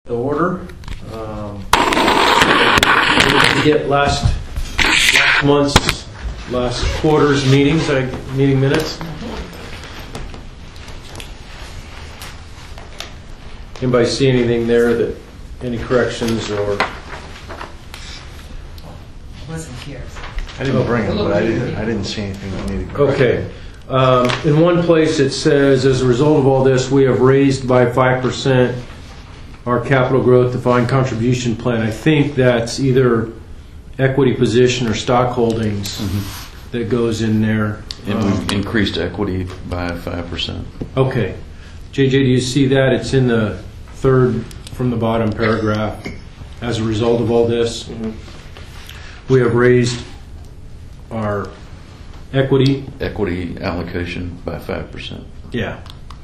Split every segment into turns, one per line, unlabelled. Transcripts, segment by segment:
The order. We get last quarter's meeting minutes. Anybody see anything there that any corrections or?
Wasn't here.
I didn't bring them, but I didn't see anything that needed correction.
Okay. In one place it says, as a result of all this, we have raised by 5% our capital growth defined contribution plan. I think that's either equity position or stock holdings that goes in there.
And we've increased equity by 5%.
Okay. JJ, do you see that? It's in the third from the bottom paragraph. As a result of all this, we have raised our equity
allocation by 5%.
Yeah.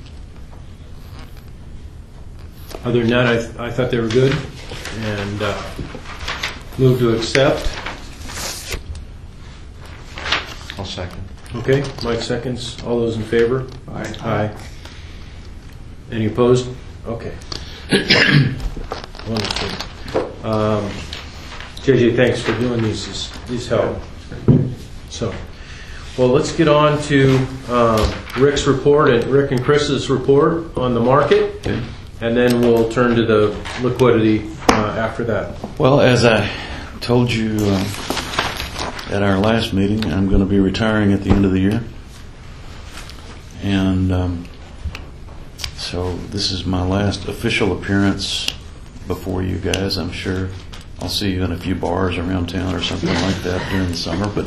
Other than that, I thought they were good, and move to accept.
I'll second.
Okay, Mike seconds. All those in favor?
Aye.
Aye. Any opposed? Okay. Wonderful. JJ, thanks for doing these. These help. So, well, let's get on to Rick's report and Rick and Chris's report on the market.
Okay.
And then we'll turn to the liquidity after that.
Well, as I told you at our last meeting, I'm going to be retiring at the end of the year. And so this is my last official appearance before you guys. I'm sure I'll see you in a few bars around town or something like that during the summer. But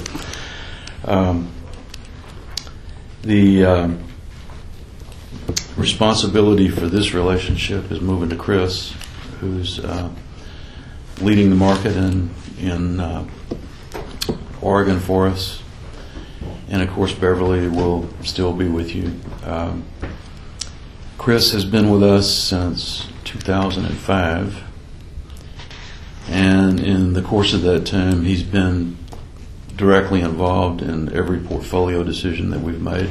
the responsibility for this relationship is moving to Chris, who's leading the market in Oregon for us. And of course, Beverly will still be with you. Chris has been with us since 2005. And in the course of that time, he's been directly involved in every portfolio decision that we've made.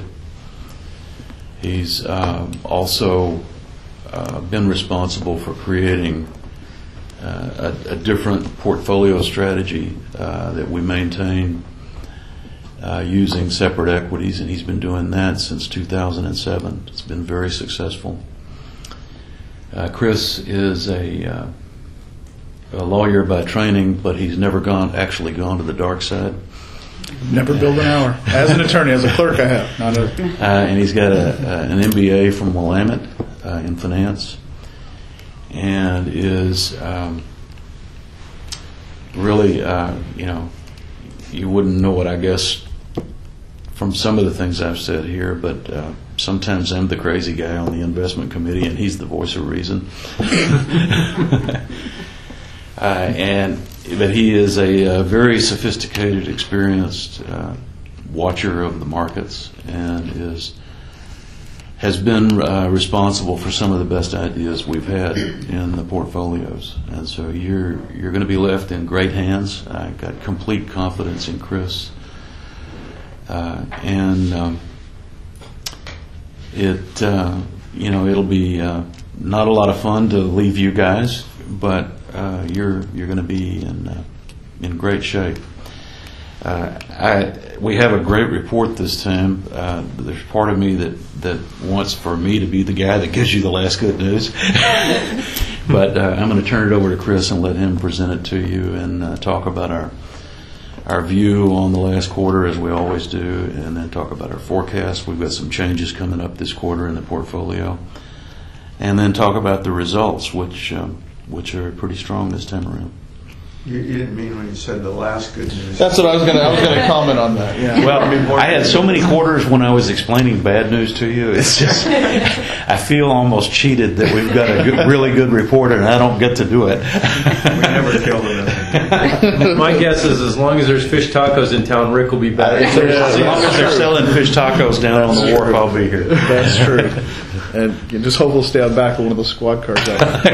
He's also been responsible for creating a different portfolio strategy that we maintain using separate equities, and he's been doing that since 2007. It's been very successful. Chris is a lawyer by training, but he's never actually gone to the dark side.
Never billed an hour. As an attorney, as a clerk, I have.
And he's got an MBA from Willamette in finance, and is really, you wouldn't know it, I guess, from some of the things I've said here, but sometimes I'm the crazy guy on the investment committee, and he's the voice of reason. But he is a very sophisticated, experienced watcher of the markets, and has been responsible for some of the best ideas we've had in the portfolios. And so you're going to be left in great hands. I've got complete confidence in Chris, it'll be not a lot of fun to leave you guys, but you're going to be in great shape. We have a great report this time. There's part of me that wants for me to be the guy that gives you the last good news. But I'm going to turn it over to Chris and let him present it to you and talk about our view on the last quarter, as we always do, and then talk about our forecast. We've got some changes coming up this quarter in the portfolio. And then talk about the results, which are pretty strong this time around.
You didn't mean when you said the last good news.
That's what I was going to comment on that. Yeah.
Well, I had so many quarters when I was explaining bad news to you. It's just, I feel almost cheated that we've got a really good report and I don't get to do it.
We never killed it.
My guess is as long as there's fish tacos in town, Rick will be back.
As long as they're selling fish tacos down on the wharf, I'll be here.
That's true. And you just hope we'll stay on back of one of those squad cars.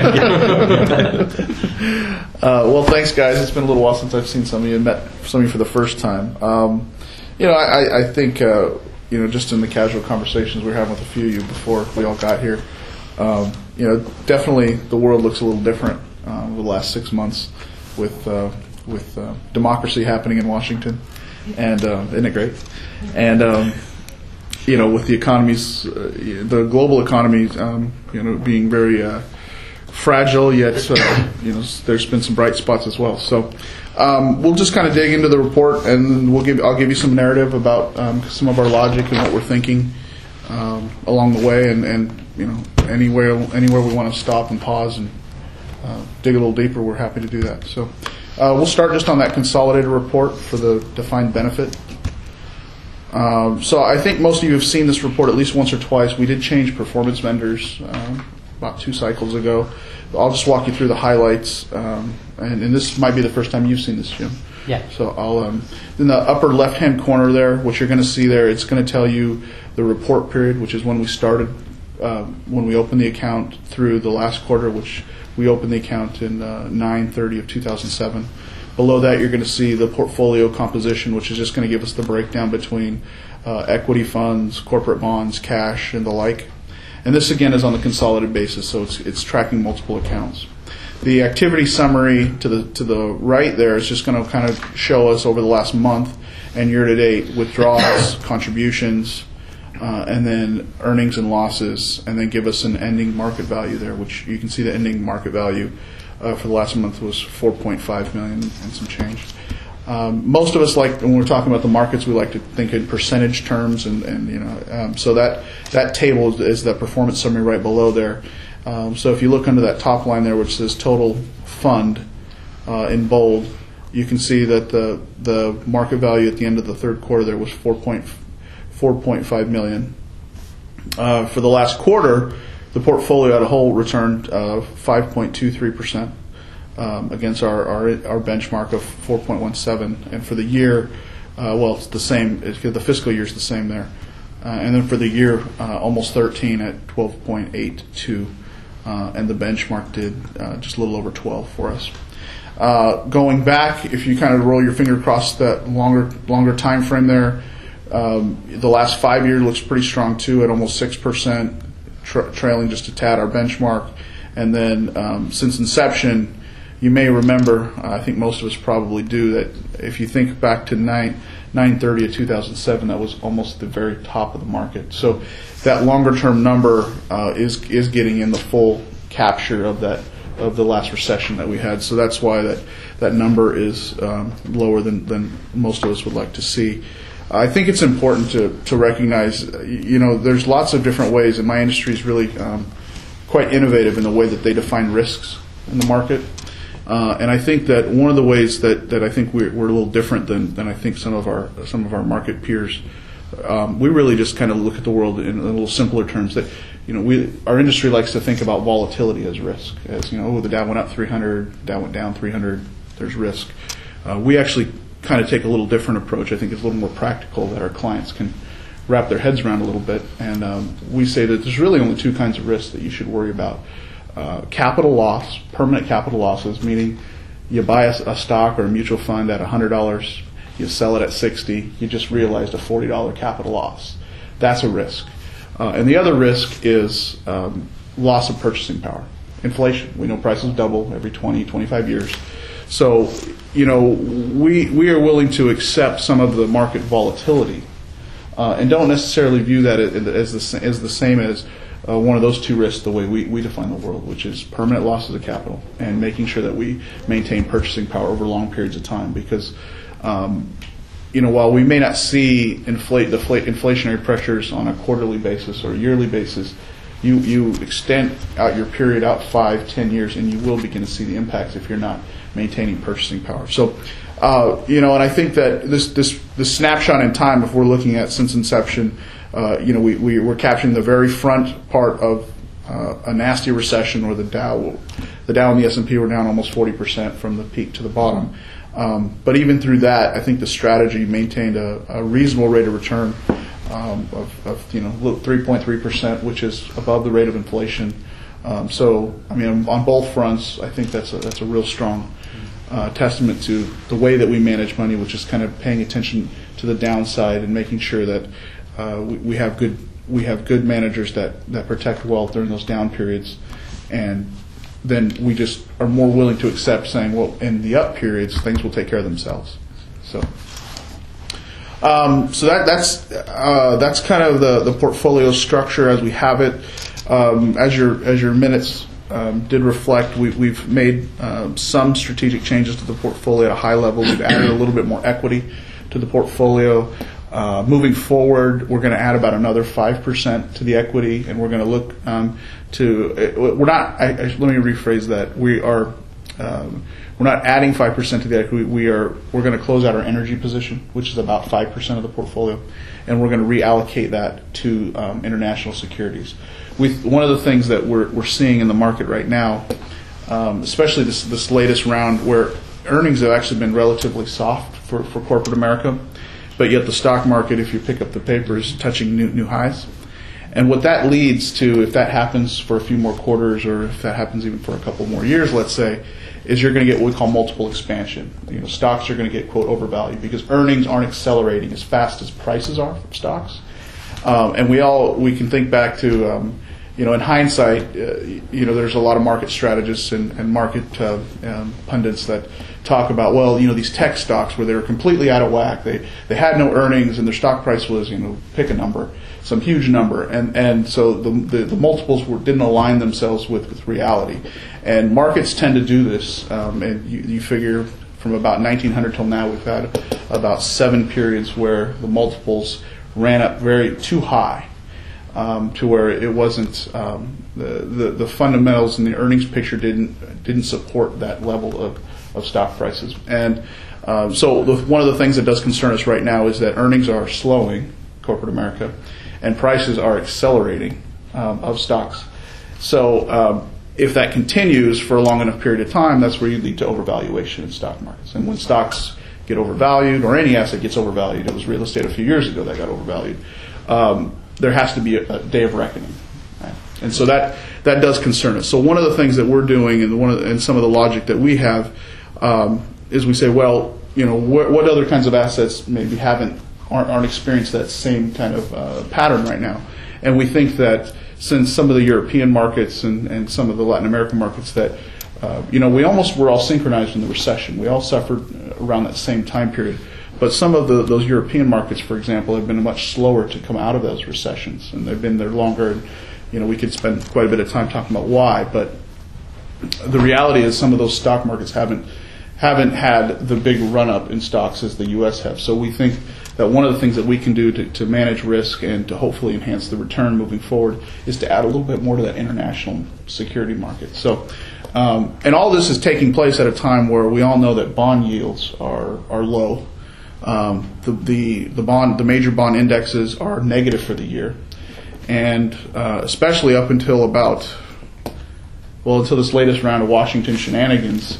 Well, thanks, guys. It's been a little while since I've seen some of you and met some of you for the first time. I think, just in the casual conversations we were having with a few of you before we all got here, definitely the world looks a little different over the last 6 months with democracy happening in Washington, and isn't it great? And with the economies, the global economy, being very fragile, yet there's been some bright spots as well. So we'll just kind of dig into the report, and I'll give you some narrative about some of our logic and what we're thinking along the way, and anywhere we want to stop and pause and dig a little deeper, we're happy to do that. So we'll start just on that consolidated report for the defined benefit. So I think most of you have seen this report at least once or twice. We did change performance vendors about 2 cycles ago. I'll just walk you through the highlights, and this might be the first time you've seen this, Jim.
Yeah.
So I'll in the upper left-hand corner there, what you're going to see there, it's going to tell you the report period, which is when we started, when we opened the account through the last quarter, which we opened the account in 9/30 of 2007. Below that, you're going to see the portfolio composition, which is just going to give us the breakdown between equity funds, corporate bonds, cash, and the like. And this, again, is on the consolidated basis, so it's tracking multiple accounts. The activity summary to the right there is just going to kind of show us over the last month and year-to-date withdrawals, contributions, and then earnings and losses, and then give us an ending market value there, which you can see the ending market value for the last month was $4.5 million and some change. Most of us, like when we're talking about the markets, we like to think in percentage terms, and so that table is the performance summary right below there. So if you look under that top line there, which says total fund in bold, you can see that the market value at the end of the third quarter there was $4.5 million. For the last quarter, the portfolio as a whole returned 5.23% against our benchmark of 4.17%, and for the year, it's the same. The fiscal year is the same there, and then for the year, almost 13 at 12.82, and the benchmark did just a little over 12 for us. Going back, if you kind of roll your finger across that longer time frame there, the last 5 years looks pretty strong too, at almost 6%. Trailing just a tad our benchmark, and then since inception, you may remember, I think most of us probably do, that if you think back to 9/30 of 2007, that was almost the very top of the market. So that longer term number is getting in the full capture of the last recession that we had. So that's why that number is lower than most of us would like to see. I think it's important to recognize, there's lots of different ways, and my industry is really quite innovative in the way that they define risks in the market. And I think that one of the ways that I think we're a little different than I think some of our market peers, we really just kind of look at the world in a little simpler terms. That our industry likes to think about volatility as risk. As the Dow went up 300, Dow went down 300. There's risk. We actually kind of take a little different approach. I think it's a little more practical that our clients can wrap their heads around a little bit. And we say that there's really only 2 kinds of risks that you should worry about. Capital loss, permanent capital losses, meaning you buy a stock or a mutual fund at $100, you sell it at $60, you just realized a $40 capital loss. That's a risk. And the other risk is loss of purchasing power. Inflation. We know prices double every 20, 25 years. So, we are willing to accept some of the market volatility and don't necessarily view that as the same as one of those 2 risks the way we define the world, which is permanent losses of capital and making sure that we maintain purchasing power over long periods of time. Because, while we may not see inflationary pressures on a quarterly basis or yearly basis, you extend out your period out 5, 10 years, and you will begin to see the impacts if you're not maintaining purchasing power. So, and I think that this snapshot in time, if we're looking at since inception, we're capturing the very front part of a nasty recession where the Dow and the S&P were down almost 40% from the peak to the bottom. But even through that, I think the strategy maintained a reasonable rate of return of 3.3%, which is above the rate of inflation. So, on both fronts, I think that's a real strong testament to the way that we manage money, which is kind of paying attention to the downside and making sure that we have good managers that protect wealth during those down periods, and then we just are more willing to accept saying, well, in the up periods, things will take care of themselves. So that's kind of the portfolio structure as we have it. As your minutes did reflect, we've made some strategic changes to the portfolio at a high level. We've added a little bit more equity to the portfolio. Moving forward, we're going to add about another 5% to the equity, and we're going to look we're not. Let me rephrase that. We're not adding 5% to the equity. We're going to close out our energy position, which is about 5% of the portfolio, and we're going to reallocate that to international securities. One of the things that we're seeing in the market right now, especially this latest round, where earnings have actually been relatively soft for corporate America, but yet the stock market, if you pick up the paper, is touching new highs. And what that leads to, if that happens for a few more quarters, or if that happens even for a couple more years, let's say, is you're going to get what we call multiple expansion. Stocks are going to get, quote, overvalued because earnings aren't accelerating as fast as prices are for stocks. And we can think back to, in hindsight, there's a lot of market strategists and market pundits that talk about, well, these tech stocks where they were completely out of whack. They had no earnings and their stock price was, pick a number, some huge number, and so the multiples didn't align themselves with reality. And markets tend to do this, and you figure from about 1900 till now, we've had about 7 periods where the multiples ran up too high, to where it wasn't the fundamentals and the earnings picture didn't support that level of stock prices. And so one of the things that does concern us right now is that earnings are slowing, corporate America, and prices are accelerating of stocks. So if that continues for a long enough period of time, that's where you lead to overvaluation in stock markets. And when stocks get overvalued, or any asset gets overvalued, it was real estate a few years ago that got overvalued, there has to be a day of reckoning. Right? And so that does concern us. So one of the things that we're doing, and some of the logic that we have, is we say, well, what other kinds of assets maybe aren't experienced that same kind of pattern right now. And we think that since some of the European markets and some of the Latin American markets that, we almost were all synchronized in the recession. We all suffered around that same time period. But some of those European markets, for example, have been much slower to come out of those recessions. And they've been there longer. And, we could spend quite a bit of time talking about why. But the reality is some of those stock markets haven't had the big run-up in stocks as the U.S. have. So we think that one of the things that we can do to manage risk and to hopefully enhance the return moving forward is to add a little bit more to that international security market. So, and all this is taking place at a time where we all know that bond yields are low. The major bond indexes are negative for the year, and especially up until until this latest round of Washington shenanigans.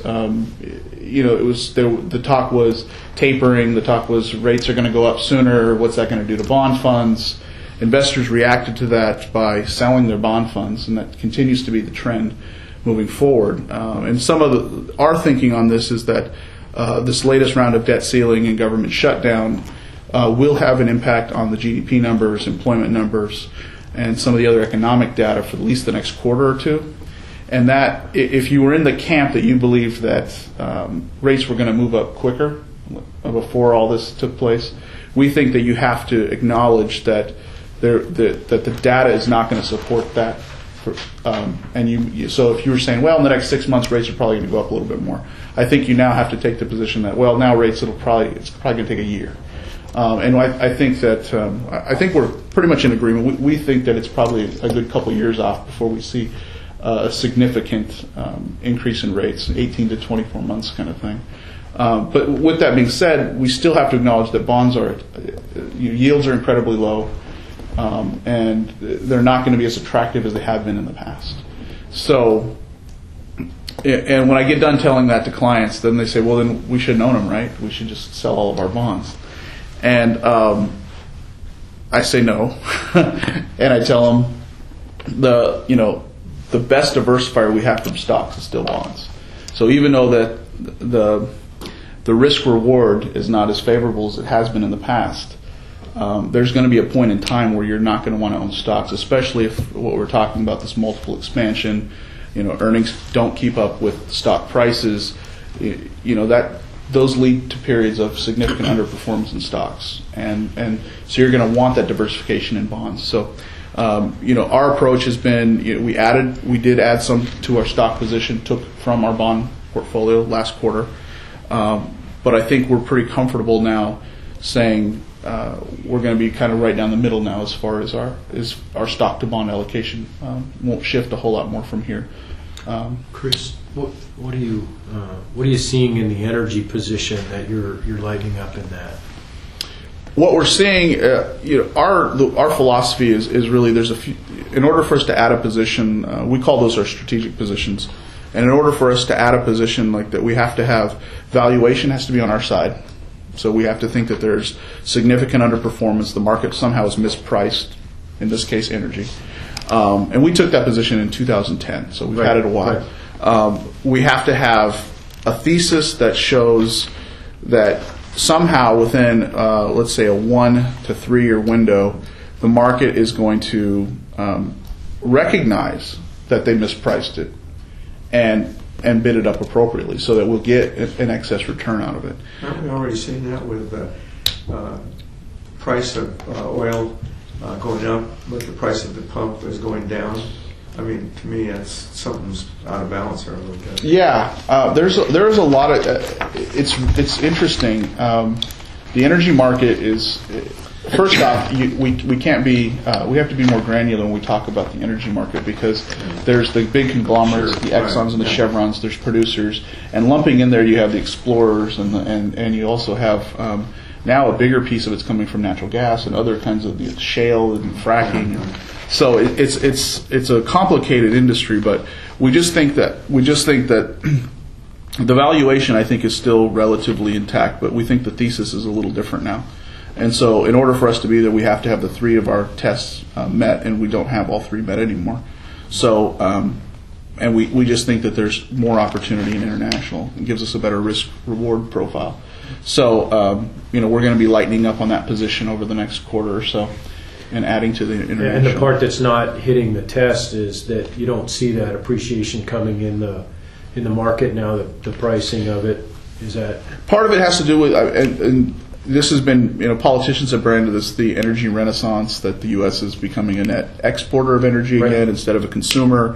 The talk was tapering. The talk was rates are going to go up sooner. What's that going to do to bond funds? Investors reacted to that by selling their bond funds, and that continues to be the trend moving forward. And some of our thinking on this is that this latest round of debt ceiling and government shutdown will have an impact on the GDP numbers, employment numbers, and some of the other economic data for at least the next quarter or two. And that if you were in the camp that you believed that rates were going to move up quicker before all this took place, we think that you have to acknowledge that the data is not going to support that. So if you were saying, well, in the next 6 months rates are probably going to go up a little bit more, I think you now have to take the position that, well, now rates it's probably going to take a year. And I think we're pretty much in agreement. We think that it's probably a good couple years off before we see a significant increase in rates, 18 to 24 months kind of thing. But with that being said, we still have to acknowledge that bonds yields are incredibly low, and they're not going to be as attractive as they have been in the past. So, and when I get done telling that to clients, then they say, well, then we shouldn't own them, right? We should just sell all of our bonds. And I say no, and I tell them the best diversifier we have from stocks is still bonds. So even though that the risk reward is not as favorable as it has been in the past, there's going to be a point in time where you're not going to want to own stocks, especially if what we're talking about, this multiple expansion, earnings don't keep up with stock prices, that those lead to periods of significant underperformance in stocks, and so you're going to want that diversification in bonds. So, our approach has been we did add some to our stock position, took from our bond portfolio last quarter, but I think we're pretty comfortable now saying we're going to be kind of right down the middle now as far as our stock to bond allocation. Won't shift a whole lot more from here.
Chris, what are you seeing in the energy position that you're lighting up in that?
What we're seeing, our philosophy is really there's a few. In order for us to add a position, we call those our strategic positions. And in order for us to add a position like that, we have to have valuation has to be on our side. So we have to think that there's significant underperformance. The market somehow is mispriced. In this case, energy. And we took that position in 2010, so we've had it a while. Right. We have to have a thesis that shows that somehow within, let's say, a 1 to 3 year window, the market is going to recognize that they mispriced it and bid it up appropriately so that we'll get an excess return out of it.
Aren't we already seeing that with the price of oil going up, but the price of the pump is going down? I mean, to me, something's out of balance there a little bit. Yeah,
there is a lot of. It's interesting. The energy market is. First off, we can't be. We have to be more granular when we talk about the energy market because there's the big conglomerates, the Exxons and the Chevrons. There's producers, and lumping in there you have the explorers, and you also have. Now a bigger piece of it's coming from natural gas and other kinds of shale and fracking. So it's a complicated industry, but we just think that the valuation I think is still relatively intact, but we think the thesis is a little different now. And so in order for us to be there, we have to have the 3 of our tests met, and we don't have all 3 met anymore. So and we just think that there's more opportunity in international. It gives us a better risk-reward profile. So, we're going to be lightening up on that position over the next quarter or so and adding to the international.
And the part that's not hitting the test is that you don't see that appreciation coming in the market now, the pricing of it. Is that?
Part of it has to do with, and this has been, politicians have branded this the energy renaissance, that the U.S. is becoming a net exporter of energy again instead of a consumer.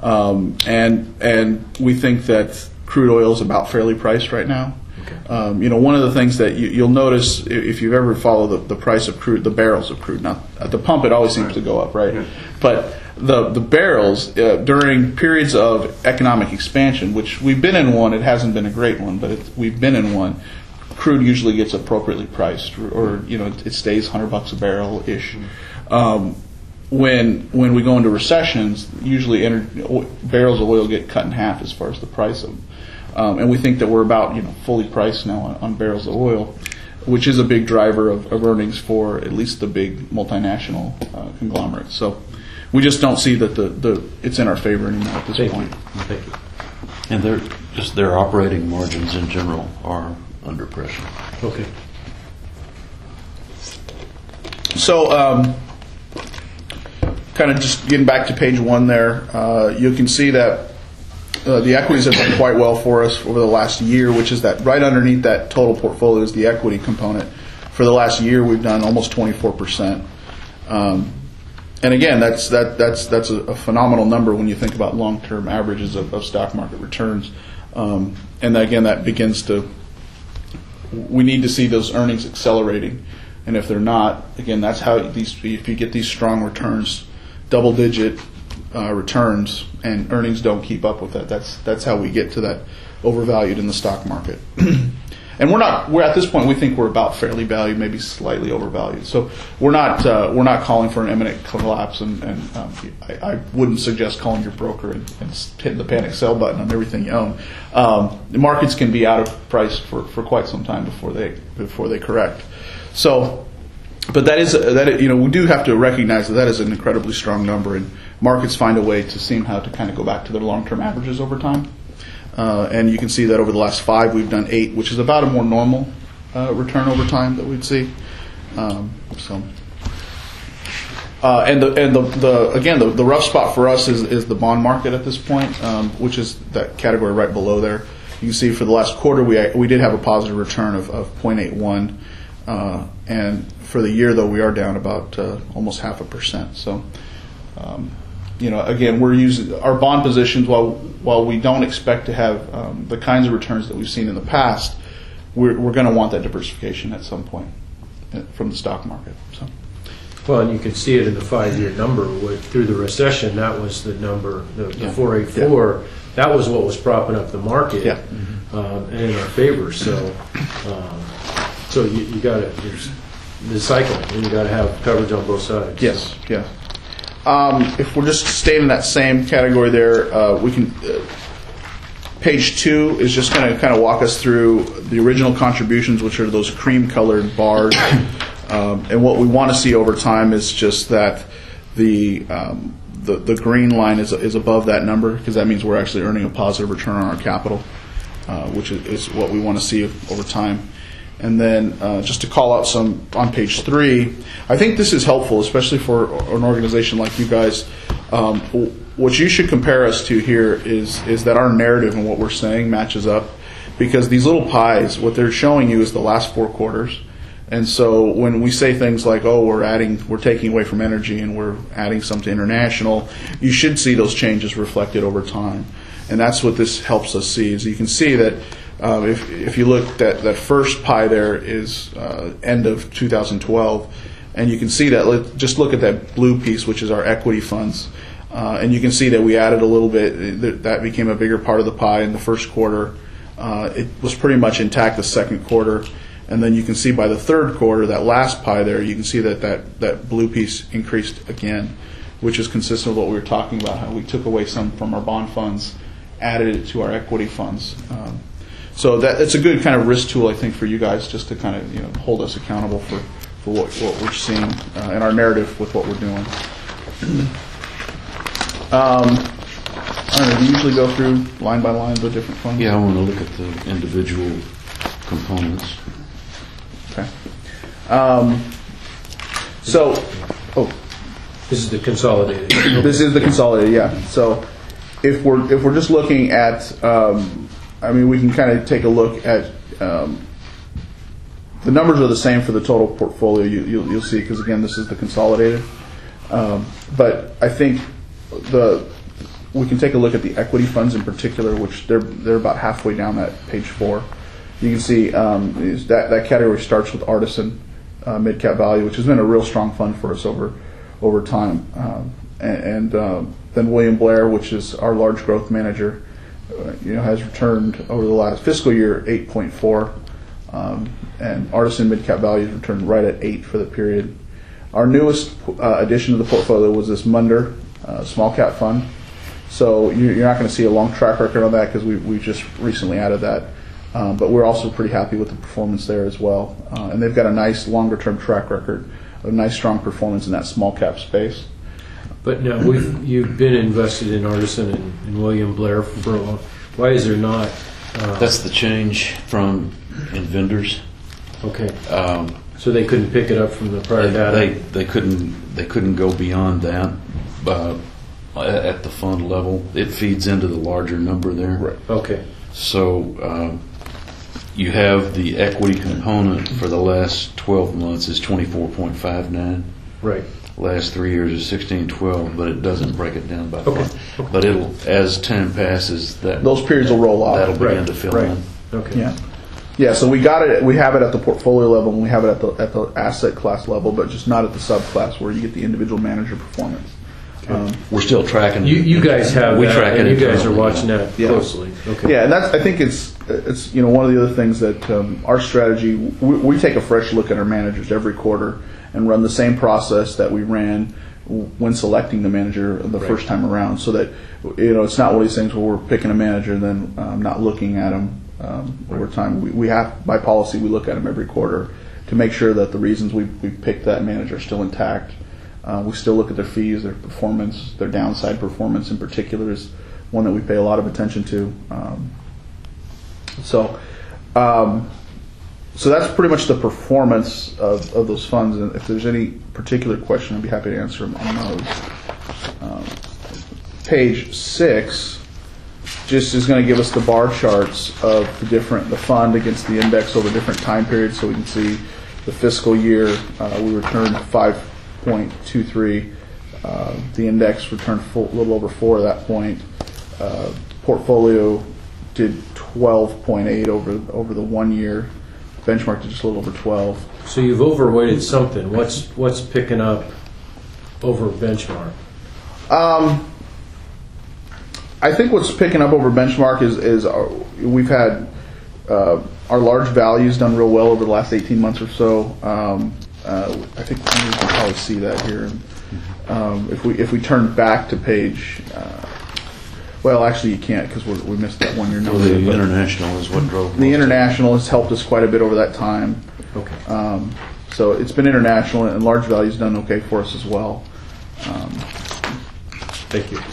And we think that crude oil is about fairly priced right now. Okay. One of the things that you'll notice if you've ever followed the price of crude, the barrels of crude. Now, at the pump, it always seems to go up, right? Yeah. But the barrels, during periods of economic expansion, which we've been in one, it hasn't been a great one, but we've been in one, crude usually gets appropriately priced, or it stays $100 a barrel-ish. When we go into recessions, usually barrels of oil get cut in half as far as the price of them. And we think that we're about fully priced now on barrels of oil, which is a big driver of earnings for at least the big multinational conglomerates. So we just don't see that it's in our favor anymore at this point.
Thank you.
And their operating margins in general are under pressure.
Okay.
So kind of just getting back to page 1 there, you can see that the equities have done quite well for us over the last year, which is that right underneath that total portfolio is the equity component. For the last year, we've done almost 24%. And again, that's a phenomenal number when you think about long-term averages of stock market returns. And again, that begins to. We need to see those earnings accelerating, and if they're not, again, that's how if you get these strong returns, double-digit returns, and earnings don't keep up with that. That's how we get to that overvalued in the stock market. And we're at this point, we think we're about fairly valued, maybe slightly overvalued. So we're not calling for an imminent collapse, and I wouldn't suggest calling your broker and hitting the panic sell button on everything you own. The markets can be out of price for quite some time before they correct. So, but we do have to recognize that is an incredibly strong number, and markets find a way to seem how to kind of go back to their long-term averages over time. And you can see that over the last 5, we've done 8, which is about a more normal return over time that we'd see. And the rough spot for us is the bond market at this point, which is that category right below there. You can see for the last quarter we did have a positive return of 0.81, and for the year though we are down about almost 0.5%. So, again, we're using our bond positions while we don't expect to have the kinds of returns that we've seen in the past. We're going to want that diversification at some point from the stock market. So.
Well, and you can see it in the 5-year number. Through the recession, that was the number, the 484. That was what was propping up the market, and in our favor. So, you got to there's the cycle, and you got to have coverage on both sides.
Yes, yeah. If we're just staying in that same category there, we can. Page 2 is just going to kind of walk us through the original contributions, which are those cream-colored bars. And what we want to see over time is just that the green line is above that number, because that means we're actually earning a positive return on our capital, which is what we want to see over time. And then just to call out some on page 3, I think this is helpful, especially for an organization like you guys. What you should compare us to here is that our narrative and what we're saying matches up, because these little pies, what they're showing you is the last 4 quarters. And so when we say things like, oh, we're taking away from energy and we're adding some to international, you should see those changes reflected over time. And that's what this helps us see. Is you can see that if you look at that first pie there is end of 2012, and you can see that, just look at that blue piece, which is our equity funds. And you can see that we added a little bit, that became a bigger part of the pie in the first quarter. It was pretty much intact the second quarter. And then you can see by the third quarter, that last pie there, you can see that blue piece increased again, which is consistent with what we were talking about, how we took away some from our bond funds, added it to our equity funds. So it's a good kind of risk tool, I think, for you guys, just to kind of hold us accountable for what we're seeing in our narrative with what we're doing. I don't know, do you usually go through line by line the different funds?
Yeah, I want to look at the individual components.
Okay.
This is the consolidated.
This is the consolidated, yeah. So if we're just looking at, we can kind of take a look at the numbers are the same for the total portfolio. You'll see, because again, this is the consolidated. But I think we can take a look at the equity funds in particular, which they're about halfway down that page 4. You can see that category starts with Artisan Mid Cap Value, which has been a real strong fund for us over time, and then William Blair, which is our large growth manager, has returned over the last fiscal year 8.4, and Artisan Mid Cap Value has returned right at 8 for the period. Our newest addition to the portfolio was this Munder small cap fund. So you're not going to see a long track record on that, because we just recently added that. But we're also pretty happy with the performance there as well. And they've got a nice longer term track record, a nice strong performance in that small cap space.
But now you've been invested in Artisan and William Blair for a long. Why is there not?
That's the change from in vendors.
Okay. So they couldn't pick it up from the prior data.
They couldn't go beyond that at the fund level. It feeds into the larger number there.
Right.
Okay.
So you have the equity component for the last 12 months is 24.59.
Right.
Last 3 years is 16.12, but it doesn't break it down by
Okay.
fund. But it'll, as time passes,
those periods will roll off.
That'll begin to fill in.
Okay.
Yeah. Yeah, so we got it. We have it at the portfolio level, and we have it at the asset class level, but just not at the subclass where you get the individual manager performance.
We're still tracking.
You guys have
we
that,
track it
and you guys are
internally,
watching that closely. Okay.
Yeah, and I think it's one of the other things that our strategy. We take a fresh look at our managers every quarter and run the same process that we ran when selecting the manager the first time around, so that it's not one of these things where we're picking a manager and then not looking at them over time. We have, by policy, we look at them every quarter to make sure that the reasons we picked that manager are still intact. We still look at their fees, their performance, their downside performance in particular is one that we pay a lot of attention to. So So that's pretty much the performance of those funds. And if there's any particular question, I'd be happy to answer them on those. Page 6 just is going to give us the bar charts of the fund against the index over different time periods, so we can see the fiscal year we returned 5.23. The index returned a little over 4 at that point. Portfolio did 12.8 over the 1 year. Benchmark did just a little over 12.
So you've overweighted something. What's picking up over benchmark?
I think what's picking up over benchmark is we've had our large values done real well over the last 18 months or so. I think you can probably see that here. If we turn back to page, well, actually you can't because we missed that 1 year number.
The international is what drove
the international has helped us quite a bit over that time.
Okay.
So it's been international, and large values done okay for us as well.
Thank you.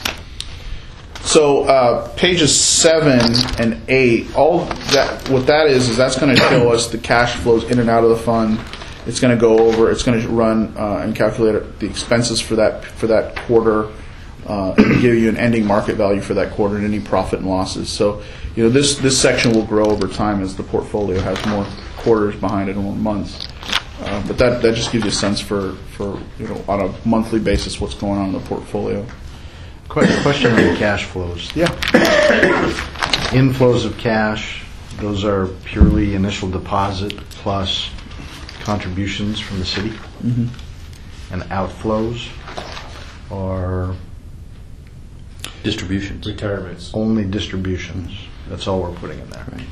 So pages 7 and 8, all that what that is that's going to show us the cash flows in and out of the fund. It's going to go over. It's going to run and calculate the expenses for that quarter, and give you an ending market value for that quarter and any profit and losses. So this section will grow over time as the portfolio has more quarters behind it and more months. But that just gives you a sense for on a monthly basis what's going on in the portfolio.
Question on the cash flows.
Yeah.
Inflows of cash, those are purely initial deposit plus contributions from the city.
Mm-hmm.
And outflows are
distributions.
Retirements.
only distributions. That's all we're putting in there.
Right.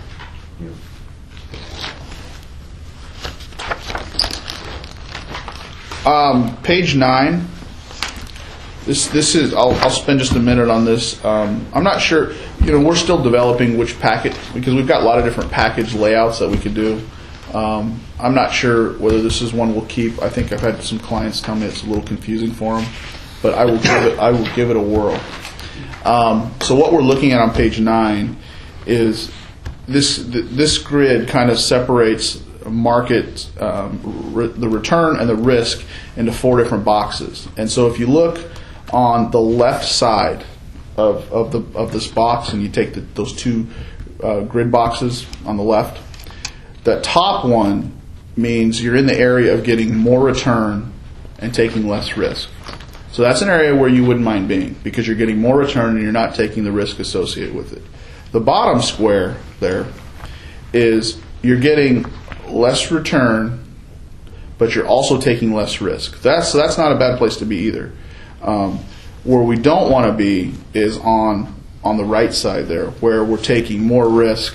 Okay. Page 9. This is. I'll spend just a minute on this. I'm not sure. We're still developing which packet because we've got a lot of different package layouts that we could do. I'm not sure whether this is one we'll keep. I think I've had some clients tell me it's a little confusing for them, but I will give it a whirl. So what we're looking at on page 9 is this grid kind of separates market the return and the risk into 4 different boxes. And so if you look on the left side of this box and you take those 2 grid boxes on the left, the top one means you're in the area of getting more return and taking less risk. So that's an area where you wouldn't mind being because you're getting more return and you're not taking the risk associated with it. The bottom square there is you're getting less return, but you're also taking less risk. That's not a bad place to be either. Where we don't want to be is on the right side there, where we're taking more risk.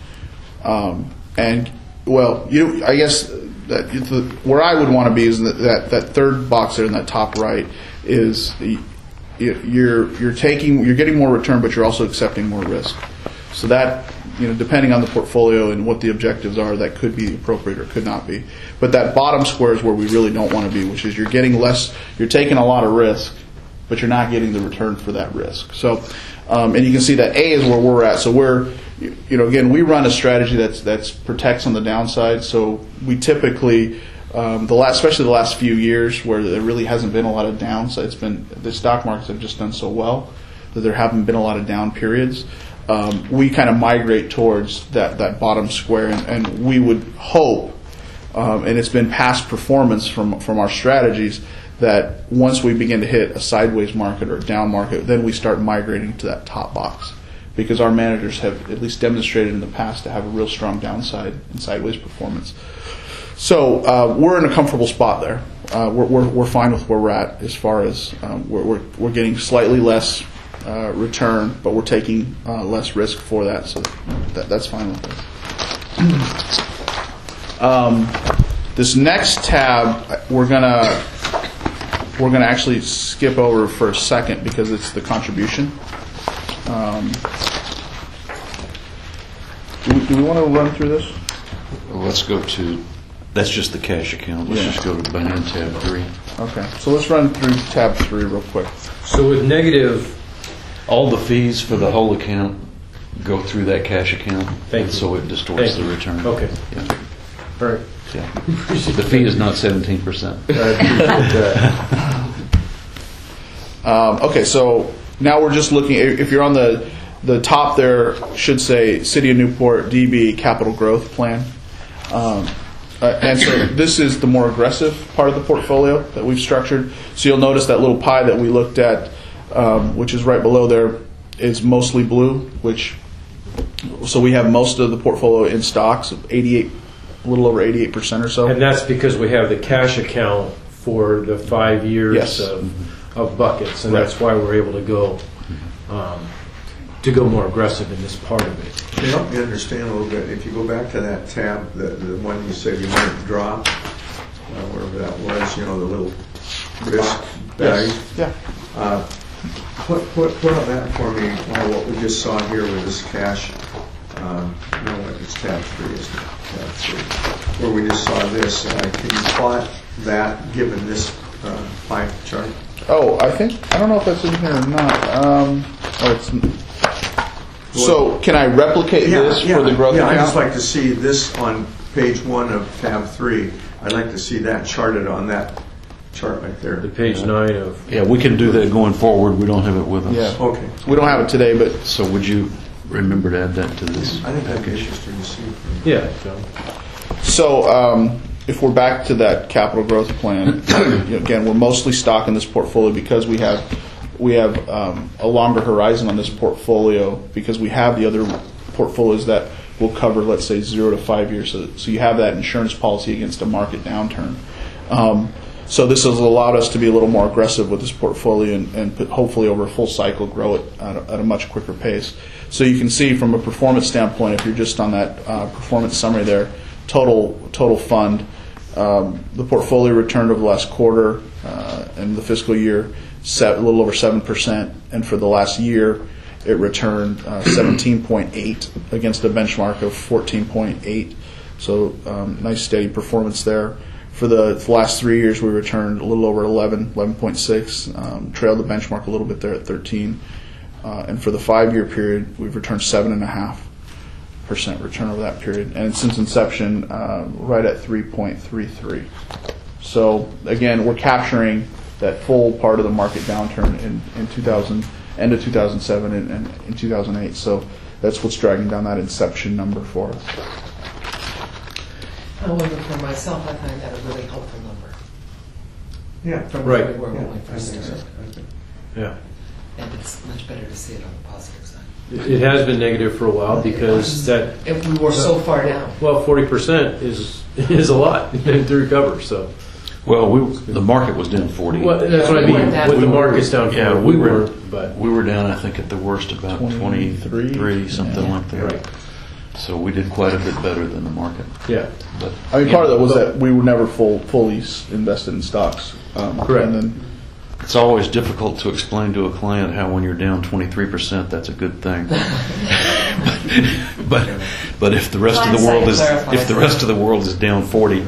And well, I guess that where I would want to be is that third box there in that top right is you're getting more return, but you're also accepting more risk. So that depending on the portfolio and what the objectives are, that could be appropriate or could not be. But that bottom square is where we really don't want to be, which is you're getting less, you're taking a lot of risk, but you're not getting the return for that risk. So, and you can see that A is where we're at. So we're, again, we run a strategy that's protects on the downside. So we typically, especially the last few years where there really hasn't been a lot of downside, it's been the stock markets have just done so well that there haven't been a lot of down periods. We kind of migrate towards that bottom square, and we would hope, and it's been past performance from our strategies, that once we begin to hit a sideways market or a down market, then we start migrating to that top box, because our managers have at least demonstrated in the past to have a real strong downside and sideways performance. So we're in a comfortable spot there. We're fine with where we're at as far as we're getting slightly less return, but we're taking less risk for that, so that's fine with us. This next tab we're gonna actually skip over for a second because it's the contribution. Do we want to run through this?
Well, let's go to. That's just the cash account. Let's just go to Band tab 3.
Okay, so let's run through tab 3 real quick.
So with negative.
All the fees for the whole account go through that cash account.
Thank
and
you.
so it distorts
Thank
the
you.
return.
Okay.
Yeah.
All right.
Yeah. The fee is not 17%.
Okay, so now we're just looking, if you're on the top there, should say City of Newport DB Capital Growth Plan. And so this is the more aggressive part of the portfolio that we've structured. So you'll notice that little pie that we looked at, which is right below there, is mostly blue, so we have most of the portfolio in stocks, a little over 88% or so.
And that's because we have the cash account for the 5 years
Yes.
of buckets, and
Right.
that's why we're able to go more aggressive in this part of it.
To help me understand a little bit, if you go back to that tab, the one you said you wanted to drop, wherever that was, the little risk value.
Yeah.
Put on that for me, what we just saw here with this cash. It's tab 3, isn't it? Tab 3. Where we just saw this. Can you plot that given this pie chart?
Oh, I don't know if that's in here or not. So can I replicate this for the growth account?
I'd just like to see this on page 1 of tab 3. I'd like to see that charted on that chart right there.
The page 9 of.
Yeah, we can do that going forward. We don't have it with us.
Yeah.
Okay.
We don't have it today, but
So would you remember to add that to this
I think that'd be
package?
interesting to see.
Yeah, John.
so if we're back to that capital growth plan, again, we're mostly stock in this portfolio because we have a longer horizon on this portfolio because we have the other portfolios that will cover, let's say, 0 to 5 years. So you have that insurance policy against a market downturn. So this has allowed us to be a little more aggressive with this portfolio and hopefully over a full cycle grow it at a much quicker pace. So you can see from a performance standpoint, if you're just on that performance summary there, total fund, the portfolio returned over the last quarter and the fiscal year a little over 7%, and for the last year it returned 17.8 against a benchmark of 14.8. So nice steady performance there. For the last 3 years, we returned a little over 11.6, trailed the benchmark a little bit there at 13. And for the 5-year period, we've returned 7.5% return over that period. And since inception, right at 3.33. So again, we're capturing that full part of the market downturn in end of 2007 and in 2008. So that's what's dragging down that inception number for us.
However, for myself, I find that a really helpful number.
Yeah.
Right.
Where
Yeah,
we
I
first
think so.
started.
I think.
Yeah.
And it's much better to see it on the positive side.
It has been negative for a while because that.
If we were so far down.
Well, 40% is a lot to recover. So.
Well, the market was down 40.
Well, that's what I
We
mean.
weren't that
With the
bad.
markets down,
Yeah,
we weren't, but
We were down, I think, at the worst about 23, something
Yeah.
like that.
right.
So we did quite a bit better than the market.
Yeah.
But
I mean, part of that was that we were never fully invested in stocks.
Correct.
And then,
it's always difficult to explain to a client how when you're down 23%, that's a good thing. but if the rest of the world is
Hindsight
if the rest of the world is down 40,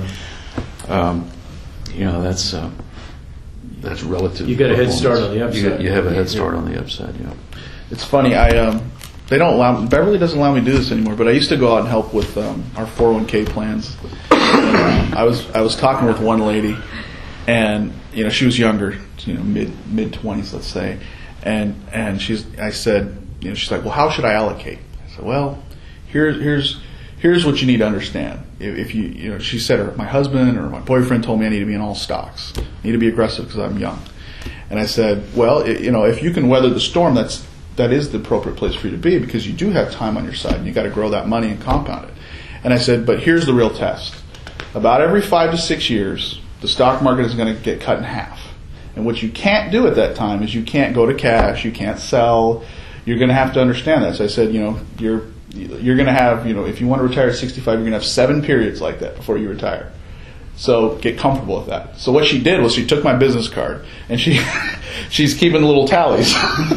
that's relative.
You got a head start on the
performance.
upside.
You have a head start on the upside. Yeah.
it's funny, they don't allow, Beverly doesn't allow me to do this anymore, but I used to go out and help with our 401k plans. And, I was talking with one lady, and she was younger, mid 20s, let's say, and I said, she's like, well, how should I allocate? I said, well, here's what you need to understand. If she said, my husband or my boyfriend told me I need to be in all stocks. I need to be aggressive because I'm young. And I said, well, if you can weather the storm, that is the appropriate place for you to be because you do have time on your side and you got to grow that money and compound it. And I said, but here's the real test. About every 5 to 6 years, the stock market is going to get cut in half. And what you can't do at that time is you can't go to cash, you can't sell. You're going to have to understand that. So I said, you're going to have, if you want to retire at 65, you're going to have 7 periods like that before you retire. So get comfortable with that. So what she did was she took my business card and she's keeping little tallies.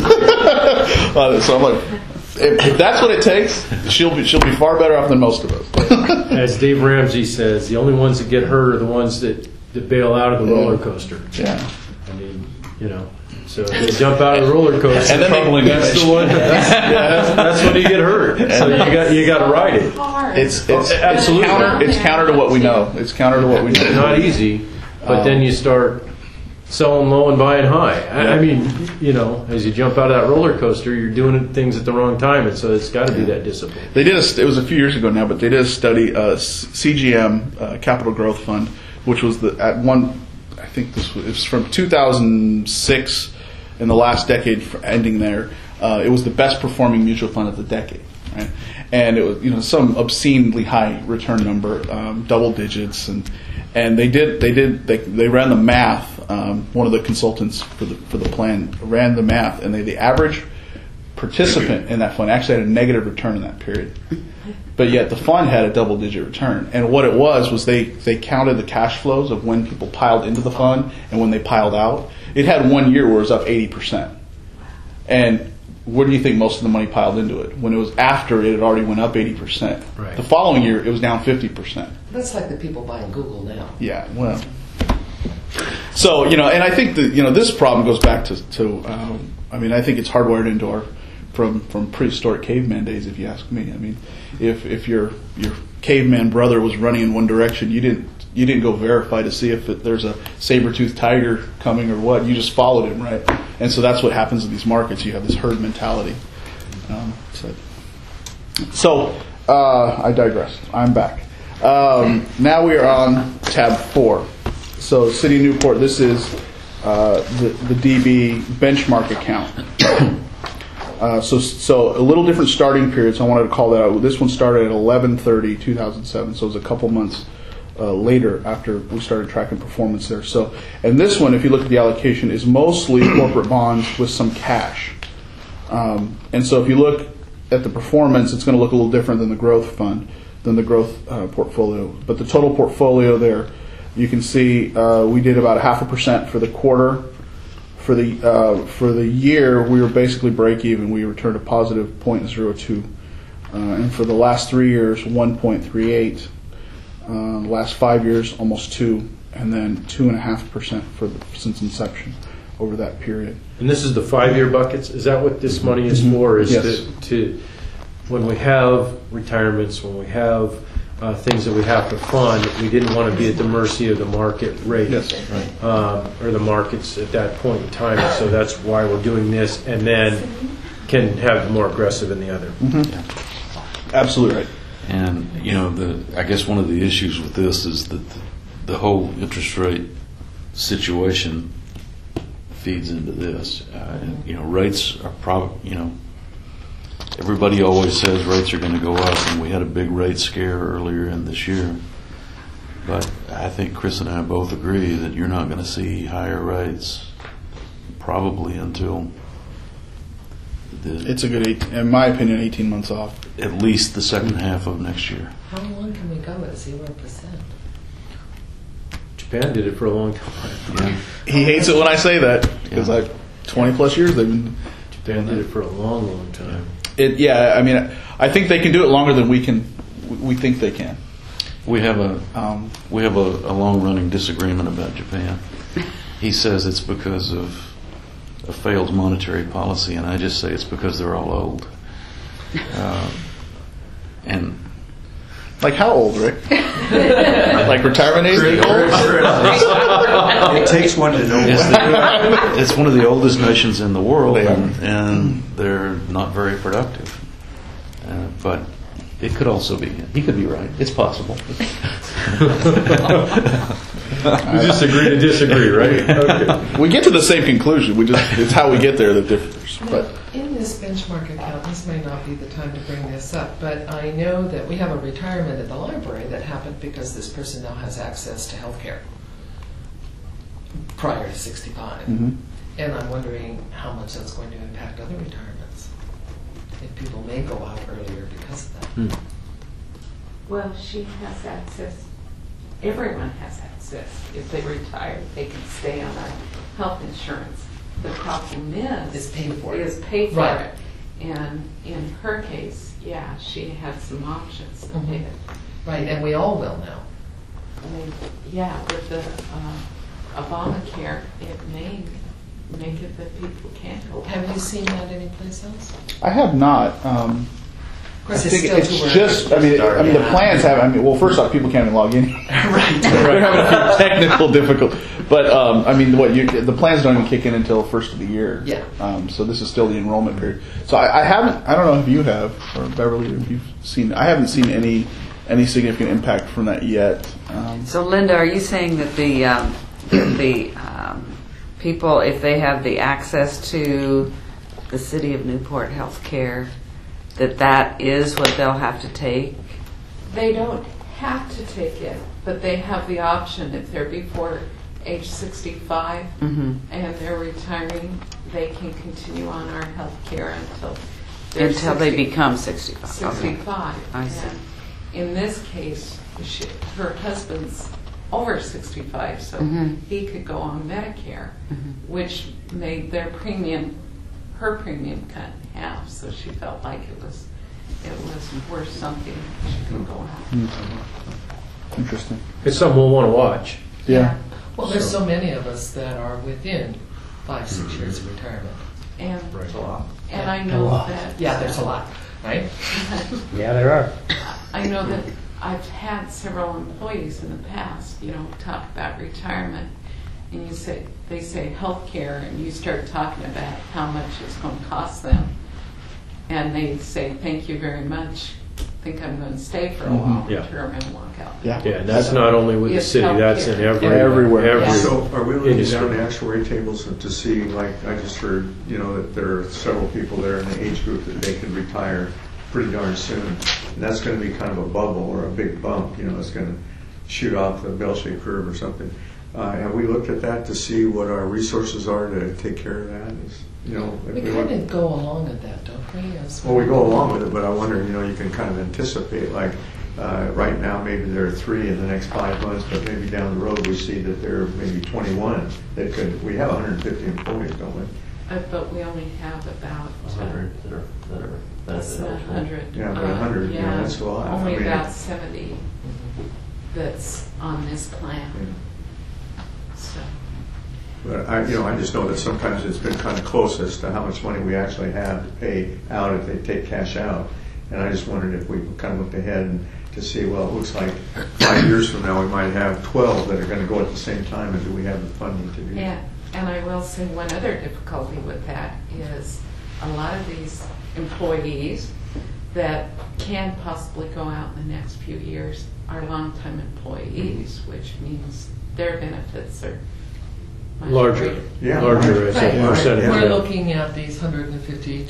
So I'm like, if that's what it takes, she'll be far better off than most of us.
As Dave Ramsey says, the only ones that get hurt are the ones that bail out of the roller coaster.
Yeah.
I mean, So if you jump out of the roller coaster,
And then they-
that's the one. That's when you get hurt. So you got to ride it.
It's
Absolutely.
It's counter to what we know. It's counter to what we know.
Not easy, but then you start selling low and buying high. I mean, as you jump out of that roller coaster, you're doing things at the wrong time, and so it's got to be that discipline.
They did it was a few years ago now, but they did a study, CGM, Capital Growth Fund, which was I think it was from 2006, in the last decade ending there. It was the best performing mutual fund of the decade, right? And it was some obscenely high return number, double digits, and they ran the math. One of the consultants for the plan ran the math, and the average participant in that fund actually had a negative return in that period. But yet the fund had a double-digit return. And what it was they counted the cash flows of when people piled into the fund and when they piled out. It had 1 year where it was up 80%. And where do you think most of the money piled into it? When it was after it had already went up 80%.
Right.
The following year, it was down 50%.
That's like the people buying Google now.
Yeah, well. So, and I think that, this problem goes back to I think it's hardwired into from prehistoric caveman days, if you ask me. I mean, if your caveman brother was running in one direction, you didn't go verify to see if there's a saber-toothed tiger coming or what. You just followed him, right? And so that's what happens in these markets. You have this herd mentality. So I digress. I'm back. Now we are on tab 4. So City of Newport, this is the DB benchmark account. So a little different starting period, so I wanted to call that out. This one started at 11/30/2007, so it was a couple months later after we started tracking performance there. So, and this one, if you look at the allocation, is mostly corporate bonds with some cash. And so if you look at the performance, it's going to look a little different than the growth fund, than the growth portfolio. But the total portfolio there, you can see we did about 0.5% for the quarter. For the year, we were basically break even. We returned a positive 0.02, and for the last 3 years, 1.38. Last 5 years, almost 2, and then 2.5% since inception over that period.
And this is the 5-year buckets. Is that what this money is for? Is
Yes.
to when we have retirements, when we have things that we have to fund, we didn't want to be at the mercy of the market rate.
Yes.
Or the markets at that point in time. So that's why we're doing this, and then can have more aggressive in the other.
Absolutely right.
And I guess one of the issues with this is that the whole interest rate situation feeds into this. Rates are probably everybody always says rates are going to go up, and we had a big rate scare earlier in this year. But I think Chris and I both agree that you're not going to see higher rates probably until
It's a good, in my opinion, 18 months off.
at least the second half of next year.
How long can we go at 0%?
Japan did it for a long time.
Yeah.
He hates it when I say that because
Yeah.
20 plus years they've been.
Japan did it for a long, long time.
I think they can do it longer than we think they can.
We have a long-running disagreement about Japan. He says it's because of a failed monetary policy, and I just say it's because they're all old. And
Like how old, Rick? Like retirement age?
It takes one to know one.
it's one of the oldest nations in the world,
They are.
and they're not very productive. But it could also be him. He could be right. It's possible.
We just agree to disagree, right? Okay.
We get to the same conclusion. It's how we get there that differs. But
In this benchmark account, this may not be the time to bring this up, but I know that we have a retirement at the library that happened because this person now has access to health care prior to 65.
Mhm.
And I'm wondering how much that's going to impact other retirements. If people may go out earlier because of that.
Well, she has access. Everyone has access. If they retire, they can stay on our health insurance. The problem
Is paid for it.
is pay for
Right.
it. And in her case, yeah, she had some options to pay it.
Right, and we all will now.
I mean, yeah, with the Obamacare, it may make it that people can't go.
Have you seen that anyplace else?
I have not.
Of course,
I think
still
it's
too early.
just. I mean, the plans have. I mean, well, first off, people can't even log in. Right. They're having a few technical difficulties. But I mean, the plans don't even kick in until first of the year.
Yeah.
So this is still the enrollment period. So I haven't. I don't know if you have, or Beverly, if you've seen. I haven't seen any significant impact from that yet.
So, Linda, are you saying that the people, if they have the access to the City of Newport Healthcare, that is what they'll have to take?
They don't have to take it, but they have the option if they're before age 65 and they're retiring, they can continue on our health care until
They become 65.
65.
Okay. I see.
And in this case, her husband's over 65, so he could go on Medicare, which made her premium cut in half. So she felt like it was worth something. She could go on.
Interesting.
It's something we'll want to watch.
Yeah.
Well, there's so many of us that are within 5-6 years of retirement.
And
Right.
and I know that
Yeah, there's a lot, right?
Yeah, there are.
I know that I've had several employees in the past, talk about retirement, and they say healthcare, and you start talking about how much it's going to cost them, and they say, "Thank you very much. I think I'm going to stay for a while,"
Yeah.
term and walk out.
Yeah.
Yeah, and that's not only with the
It's
city, that's in
Everywhere.
Yeah.
So are we looking
industry.
down the actuary tables to see, like, I just heard, that there are several people there in the age group that they could retire pretty darn soon. And that's going to be kind of a bubble or a big bump, it's going to shoot off the bell-shaped curve or something. Have we looked at that to see what our resources are to take care of that? If
We
look-
kind of go along with that, don't we?
Well, we go along with it, but I wonder, you can kind of anticipate, like, right now, maybe there are 3 in the next 5 months, but maybe down the road, we see that there are maybe 21 that we have 150 employees, don't we?
But we only have about
100 that are
less
benefit
than
eligible.
100.
Yeah, but 100, that's a lot.
Only
I mean,
about 70 that's on this plan. So.
But I just know that sometimes it's been kind of close as to how much money we actually have to pay out if they take cash out. And I just wondered if we kind of looked ahead and to see, well, it looks like 5 years from now we might have 12 that are going to go at the same time, and do we have the funding to do that?
Yeah, and I will say one other difficulty with that is a lot of these employees that can possibly go out in the next few years are longtime employees, which means their benefits are much
Larger,
greater.
Yeah.
larger as
Right.
a percentage.
Yeah.
We're looking at these $150,000,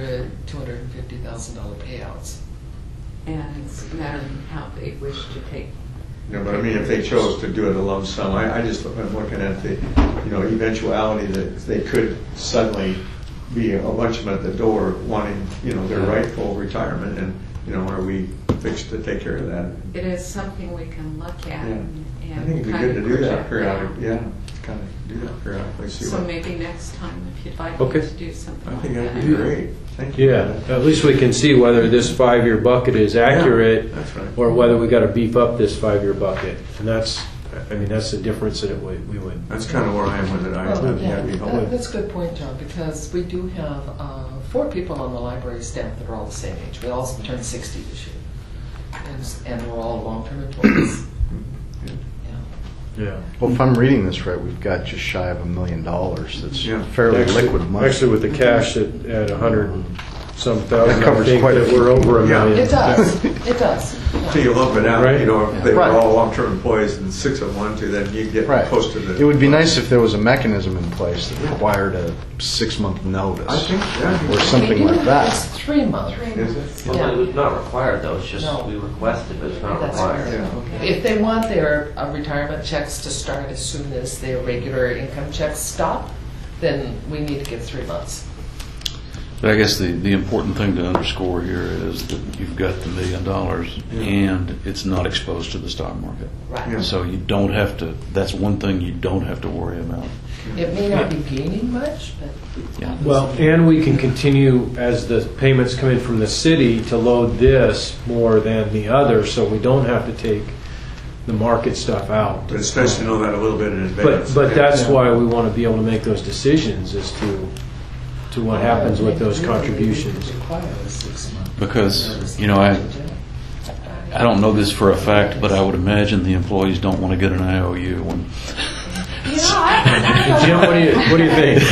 $250,000 payouts.
And it's a matter of how they wish to take.
But I mean, if they chose to do it a lump sum, I just am looking at the, eventuality that they could suddenly be a bunch of them at the door wanting, their rightful retirement, and, are we fixed to take care of that?
It is something we can look at
Yeah.
and
I think it'd be
kind
good to
of
do that
project
periodically,
out.
kind of do that periodically, see
So
what.
maybe next time, if you'd like
Okay.
me to do something
I
like
think
that.
that'd be great. Thank you.
Yeah, at least we can see whether this 5-year bucket is accurate,
That's right.
or whether we got to beef up this 5-year bucket. And that's the difference that we would.
That's kind of where I am with it.
Well,
I'd be happy.
that's a good point, John, because we do have 4 people on the library staff that are all the same age. We all turned 60 this year. And we're all long-term employees.
Yeah.
Well, if I'm reading this right, we've got just shy of $1 million. That's
Yeah.
fairly liquid money.
Actually, with the cash at 100 and some thousand,
That covers
I think
quite a
that
few
we're over a
Yeah.
million.
It does. It does.
So you lump it out,
Right.
if they were
Right.
all long-term employees and 6 of them wanted to, then you get
Right.
close to the.
It would be nice if there was a mechanism in place that required a 6-month notice.
I think, yeah.
Or something
We do-
like that.
It's 3 months.
Is it?
Well,
Yeah.
it's not required though, it's just
No.
we request it, but it's not
That's
required.
right.
Yeah.
If they want their retirement checks to start as soon as their regular income checks stop, then we need to give 3 months.
But I guess the important thing to underscore here is that you've got the $1 million and it's not exposed to the stock market.
Right.
Yeah.
So you don't have to, that's one thing you don't have to worry about.
It may not be gaining much, but
Yeah.
Well, and we can continue, as the payments come in from the city, to load this more than the other, so we don't have to take the market stuff out.
But it's nice to know that a little bit in advance.
But that's why we want to be able to make those decisions as to what happens with those contributions.
Because, I don't know this for a fact, but I would imagine the employees don't want to get an IOU when.
Jim, what do you think?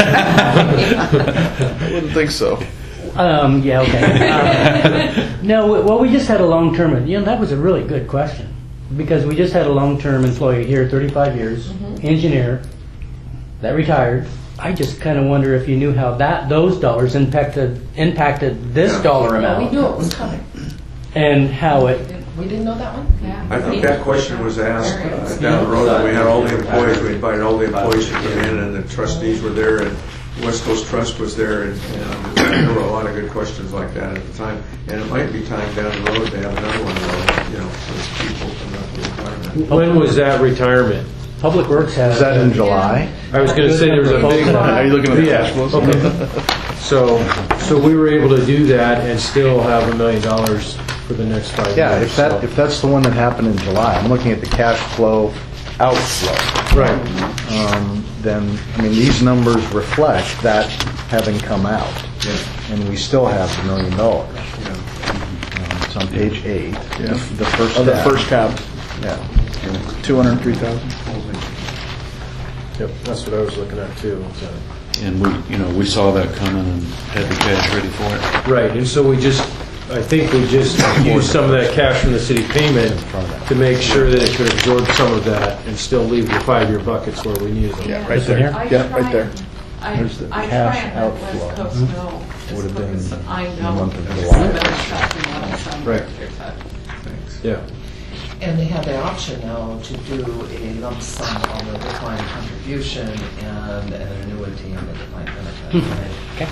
I wouldn't think so.
Yeah, okay. No, well, we just had a long-term, that was a really good question. Because we just had a long-term employee here, 35 years, engineer, that retired. I just kind of wonder if you knew how those dollars impacted this dollar
Well, we
amount.
knew it was coming.
And how it,
We didn't know that one?
Yeah.
I think that question was asked down the road. We had all the employees, we invited all the employees to come in, and the trustees were there, and West Coast Trust was there, and there were a lot of good questions like that at the time. And it might be time down the road to have another one of those, as people come up with retirement.
When was that retirement?
Public Works has.
Is that in July?
I was going to say there was a big.
Are you looking at the cash flows?
Okay. So we were able to do that and still have $1 million for the next 5 years.
Yeah, if that's the one that happened in July, I'm looking at the cash flow outflow.
Right.
Then, these numbers reflect that having come out. And we still have $1 million. It's on page 8.
Yeah.
The first
The
tab.
first tab,
Yeah.
203,000.
Yep, that's what I was looking at too. So.
And we saw that coming and had the cash ready for it.
Right, and so I think we just used some of that cash from the city payment to make sure that it could absorb some of that and still leave the 5-year buckets where we needed them.
Yeah, right
This one
there.
here?
Yeah, right there.
There's the
I
cash
try and let
outflow.
West Coast know.
Would have been
because I
in the
know.
month of
It's
July.
the best shopping on some
Right.
Thanks.
Yeah.
And they have the option now to do a lump sum on the defined contribution and an annuity on the defined benefit.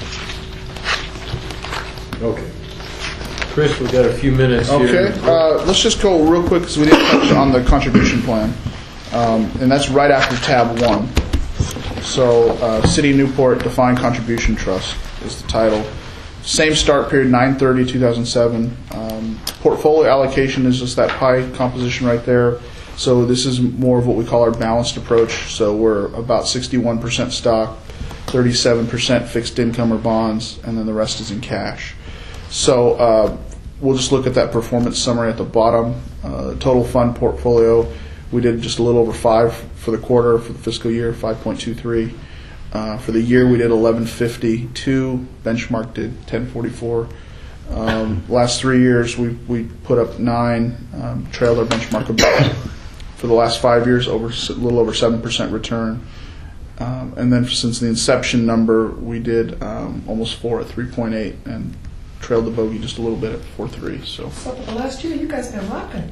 Okay. Chris, we've got a few minutes here.
Okay, let's just go real quick because we didn't touch on the contribution plan. And that's right after tab 1. So, City of Newport Defined Contribution Trust is the title. Same start period, 9/30/2007. Portfolio allocation is just that pie composition right there. So this is more of what we call our balanced approach. So we're about 61% stock, 37% fixed income or bonds, and then the rest is in cash. So we'll just look at that performance summary at the bottom. Total fund portfolio, we did just a little over 5 for the quarter, for the fiscal year, 5.23. For the year, we did 1152. Benchmark did 1044. Last 3 years, we put up 9. Trailed our benchmark a bit. For the last 5 years, a little over 7% return. And then since the inception number, we did almost 4 at 3.8, and trailed the bogey just a little bit at 4.3. So
So for the last year, you guys been rocking.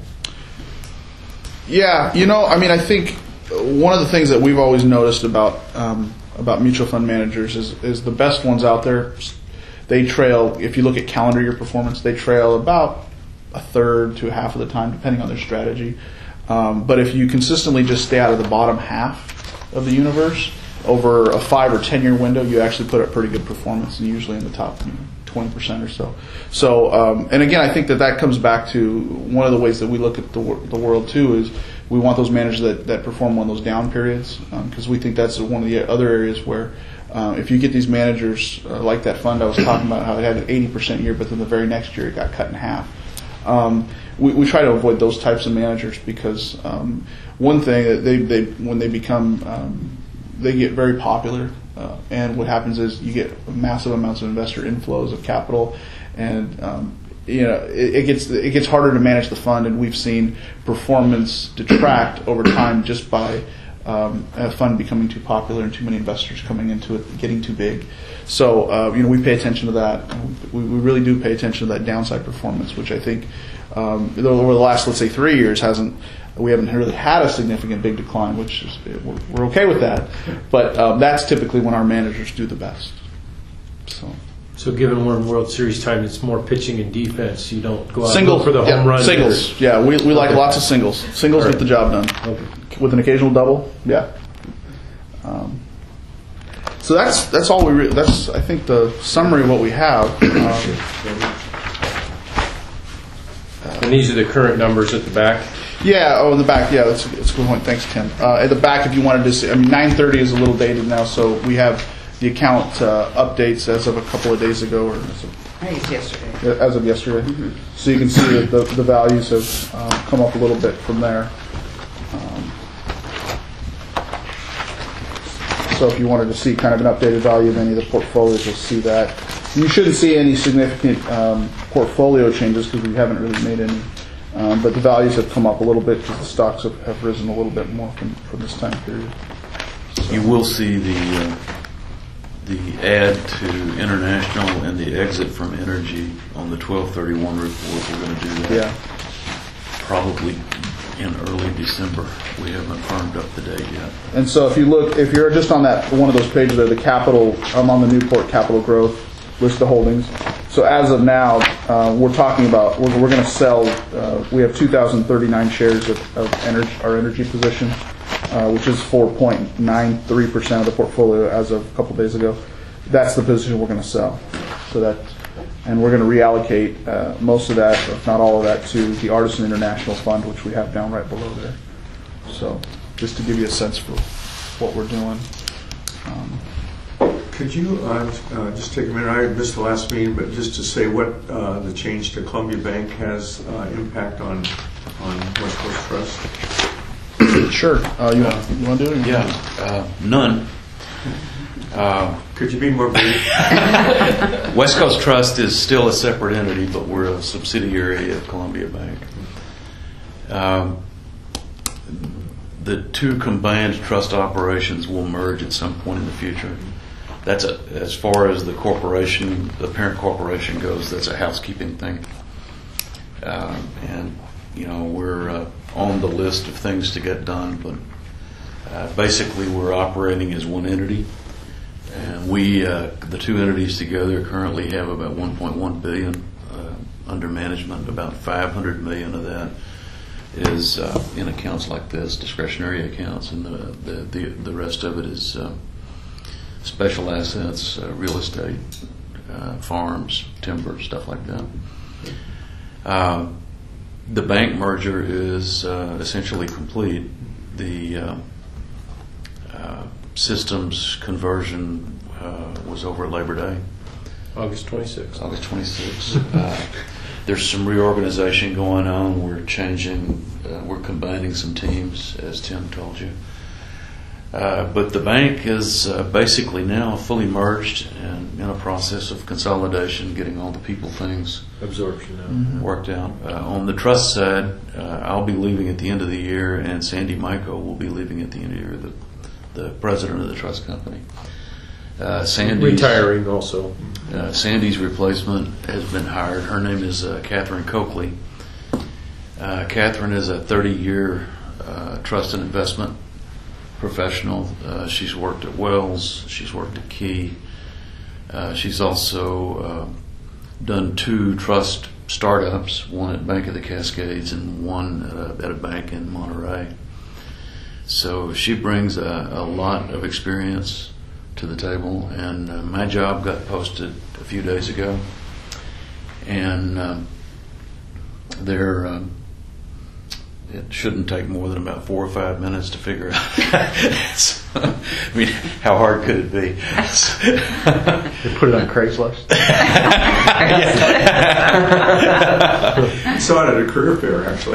yeah, I think one of the things that we've always noticed about mutual fund managers is the best ones out there, they trail, if you look at calendar year performance, they trail about a third to a half of the time, depending on their strategy. But if you consistently just stay out of the bottom half of the universe, over a 5 or 10 year window, you actually put up pretty good performance, and usually in the top 20% or so. So, and again, I think that comes back to one of the ways that we look at the world too, is we want those managers that perform on those down periods, because we think that's one of the other areas where if you get these managers like that fund I was talking about, how it had an 80% year, but then the very next year it got cut in half. We try to avoid those types of managers because one thing that when they become they get very popular, and what happens is you get massive amounts of investor inflows of capital, and it gets harder to manage the fund, and we've seen performance detract over time just by a fund becoming too popular and too many investors coming into it, getting too big. So we pay attention to that. We really do pay attention to that downside performance, which I think over the last, let's say, 3 years we haven't really had a significant big decline, which is, we're okay with that. But that's typically when our managers do the best.
So given we're in World Series time, it's more pitching and defense. You don't go out
Single,
and look for the home run.
Singles.
hitters.
Yeah, we like lots of singles. Singles
All
get the job done.
Okay.
With an occasional double. Yeah. So that's all that's I think the summary of what we have.
And these are the current numbers at the back.
Yeah, oh, in the back, yeah, that's a good point. Thanks, Tim. At the back, if you wanted to see, I mean, 9:30 is a little dated now, so we have the account updates as of a couple of days ago, or
I think it's yesterday.
as of yesterday. So you can see that the values have come up a little bit from there. So if you wanted to see kind of an updated value of any of the portfolios, you'll see that. You shouldn't see any significant portfolio changes because we haven't really made any. But the values have come up a little bit because the stocks have risen a little bit more from this time period.
You will see the add to international and the exit from energy on the 12/31 report. We're going to do that
Yeah.
probably in early December. We haven't firmed up the date yet.
And so if you're just on that one of those pages there, the capital, I'm on the Newport Capital Growth list of holdings. So as of now, we're talking about we're going to sell. We have 2,039 shares of our energy position, which is 4.93% of the portfolio as of a couple days ago. That's the position we're going to sell. So that, and we're going to reallocate most of that, if not all of that, to the Artisan International Fund, which we have down right below there. So just to give you a sense for what we're doing.
Could you just take a minute? I missed the last meeting, but just to say what the change to Columbia Bank has impact on West Coast Trust.
Sure. You want to do it?
Yeah, none.
Could you be more brief?
West Coast Trust is still a separate entity, but we're a subsidiary of Columbia Bank. The two combined trust operations will merge at some point in the future. That's as far as the corporation, the parent corporation goes. That's a housekeeping thing, and we're on the list of things to get done. But basically, we're operating as one entity, and we, the two entities together, currently have about 1.1 billion under management. About 500 million of that is in accounts like this, discretionary accounts, and the rest of it is special assets, real estate, farms, timber, stuff like that. The bank merger is essentially complete. The systems conversion was over Labor Day.
August 26th.
August 26th. There's some reorganization going on. We're changing, we're combining some teams, as Tim told you. But the bank is basically now fully merged and in a process of consolidation, getting all the people things
Absorption now.
worked out. On the trust side, I'll be leaving at the end of the year, and Sandy Michael will be leaving at the end of the year, the president of the trust company. Sandy's
Retiring also.
Sandy's replacement has been hired. Her name is Catherine Coakley. Catherine is a 30-year trust and investment professional. She's worked at Wells. She's worked at Key. She's also done 2 trust startups, one at Bank of the Cascades and one at a bank in Monterey. So she brings a lot of experience to the table, and my job got posted a few days ago, and it shouldn't take more than about 4 or 5 minutes to figure out. So, I mean, how hard could it be?
They put it on Craigslist.
I saw it at a career fair, actually.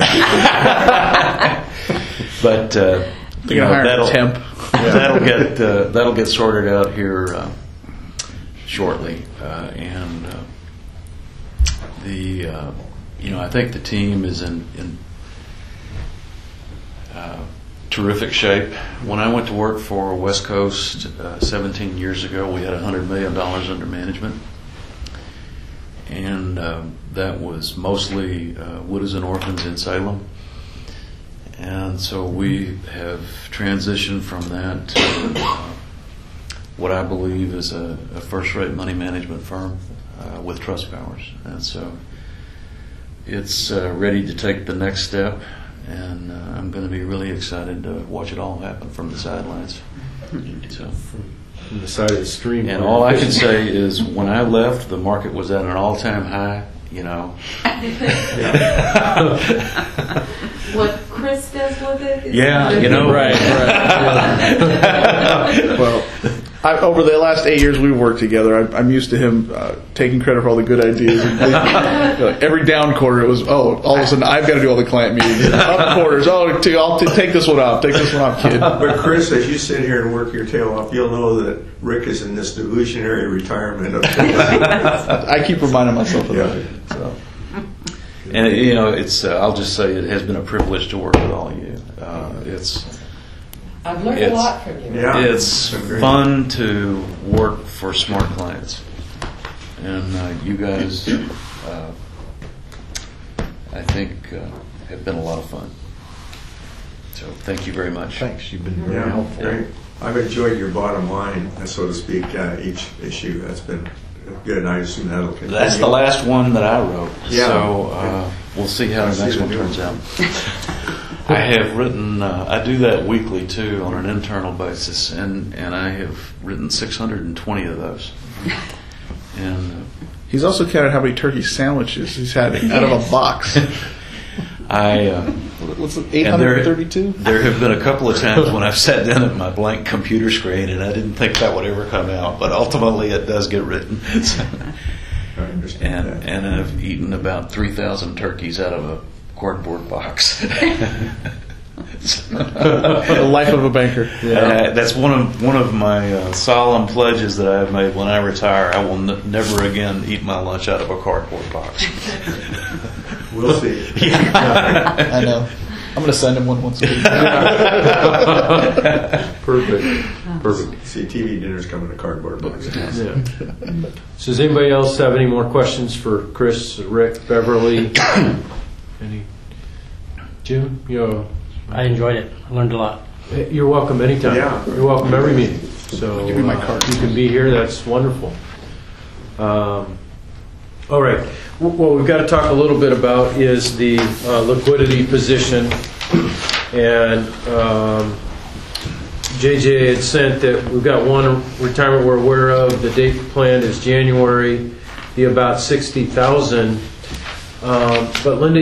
But
hire a temp.
that'll get sorted out here shortly, and I think the team is in terrific shape. When I went to work for West Coast 17 years ago, we had $100 million under management, and that was mostly widows and orphans in Salem. And so we have transitioned from that to what I believe is a first-rate money management firm with trust powers. And so it's ready to take the next step, and I'm going to be really excited to watch it all happen from the sidelines. So,
From the side of the stream.
and all I can say is when I left, the market was at an all-time high,
What Chris does with it?
Yeah, you know.
Right.
Well, over the last 8 years we've worked together, I'm used to him taking credit for all the good ideas. And every down quarter, it was, all of a sudden, I've got to do all the client meetings. Up quarters, I'll take this one off. Take this one off, kid.
But Chris, as you sit here and work your tail off, you'll know that Rick is in this delusionary retirement.
I keep reminding myself of that. So.
And you know, it's. I'll just say it has been a privilege to work with all of you.
I've learned a lot from you.
Yeah.
It's fun to work for smart clients, and you guys, I think, have been a lot of fun. So thank you very much.
Thanks, you've been very helpful.
Great. I've enjoyed your bottom line, so to speak, each issue. That's been good, and I assume that'll continue.
That's the last one that I wrote.
Yeah.
So we'll see how the next one turns out. I have written, I do that weekly too on an internal basis, and I have written 620 of those. And
He's also counted how many turkey sandwiches he's had out of a box. What's it, 832?
There have been a couple of times when I've sat down at my blank computer screen and I didn't think that would ever come out, but ultimately it does get written.
I understand that.
And I've eaten about 3,000 turkeys out of a cardboard box.
The life of a banker.
That's one of my solemn pledges that I've made. When I retire, I will never again eat my lunch out of a cardboard box.
We'll see.
I know. I'm going to send him one once a week.
Perfect. See, TV dinners come in a cardboard box.
Yeah. So does anybody else have any more questions for Chris, Rick, Beverly? Any? Jim?
I enjoyed it. I learned a lot.
You're welcome anytime.
Yeah.
You're welcome every meeting. So
Give me my card.
You can be here. That's wonderful. All right. What we've got to talk a little bit about is the liquidity position. And JJ had sent that we've got one retirement we're aware of. The date planned is January, the about 60,000. But Linda,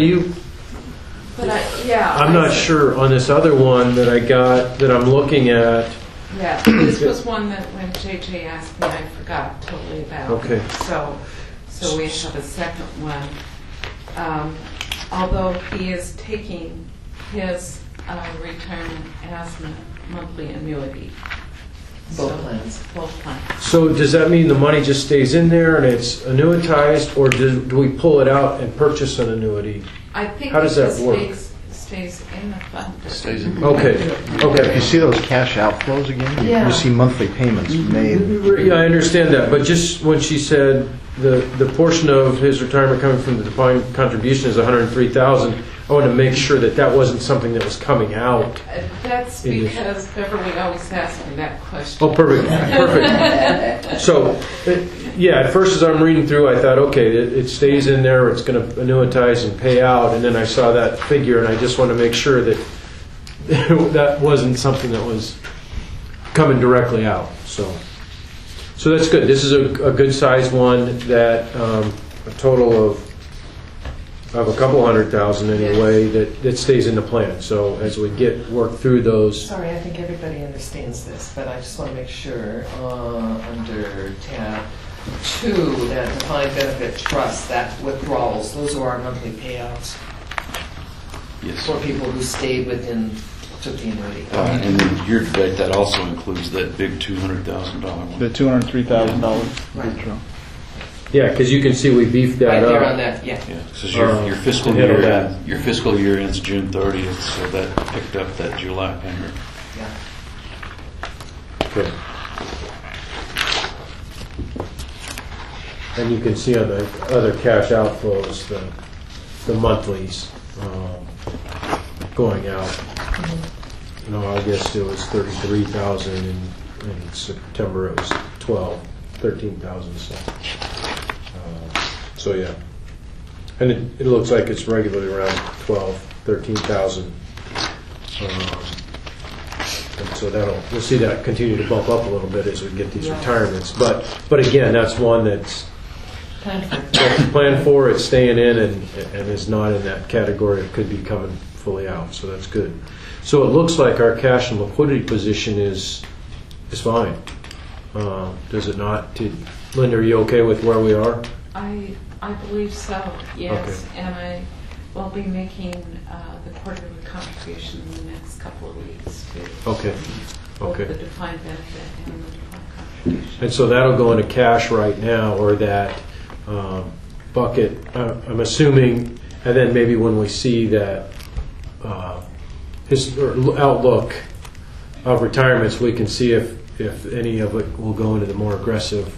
I'm not sure on this other one that I got that I'm looking at.
Yeah, this was one that when JJ asked me, I forgot totally about.
Okay.
So we have a second one. Although he is taking his retirement as a monthly annuity.
Both plans.
Both plans.
So does that mean the money just stays in there and it's annuitized, or do we pull it out and purchase an annuity?
I think
How does that work?
Stays in the fund.
Stays in.
Okay.
You see those cash outflows again?
Yeah.
You see monthly payments made.
Yeah, I understand that, but just when she said the portion of his retirement coming from the defined contribution is $103,000, I wanted to make sure that wasn't something that was coming out.
That's because Beverly always asks me that question.
Oh, perfect. So, at first as I'm reading through, I thought, okay, it stays in there, it's going to annuitize and pay out, and then I saw that figure, and I just want to make sure that that wasn't something that was coming directly out. So that's good. This is a good sized one that a total of a couple $100,000 anyway that stays in the plan. So as we work through those.
Sorry, I think everybody understands this, but I just want to make sure under tab 2, that defined benefit trust, that withdrawals, those are our monthly payouts
Yes.
for people who stayed took the annuity.
And then year to date, that also includes that big $200,000 one.
The $203,000 withdrawal.
Yeah, because you can see we beefed that
Right
up.
there on that, yeah.
Yeah, because your fiscal
handle
year
that.
your fiscal year ends June 30th, so that picked up that July payment.
Yeah.
Good. And you can see on the other cash outflows, the monthlies going out. In August it was 33,000, and in September it was 13,000. So yeah, and it looks like it's regularly around 13,000. And so we'll see that continue to bump up a little bit as we get these retirements. But again, that's one that's It's planned for, it's staying in, and is not in that category. It could be coming fully out, so that's good. So it looks like our cash and liquidity position is fine. Does it not? Linda, are you okay with where we are?
I believe so, yes. And I will be making the quarterly contribution in the next couple of weeks to
Okay.
both
Okay.
the defined benefit and the defined contribution.
And so that'll go into cash right now, or that bucket, I'm assuming, and then maybe when we see that his outlook of retirements, we can see if any of it will go into the more aggressive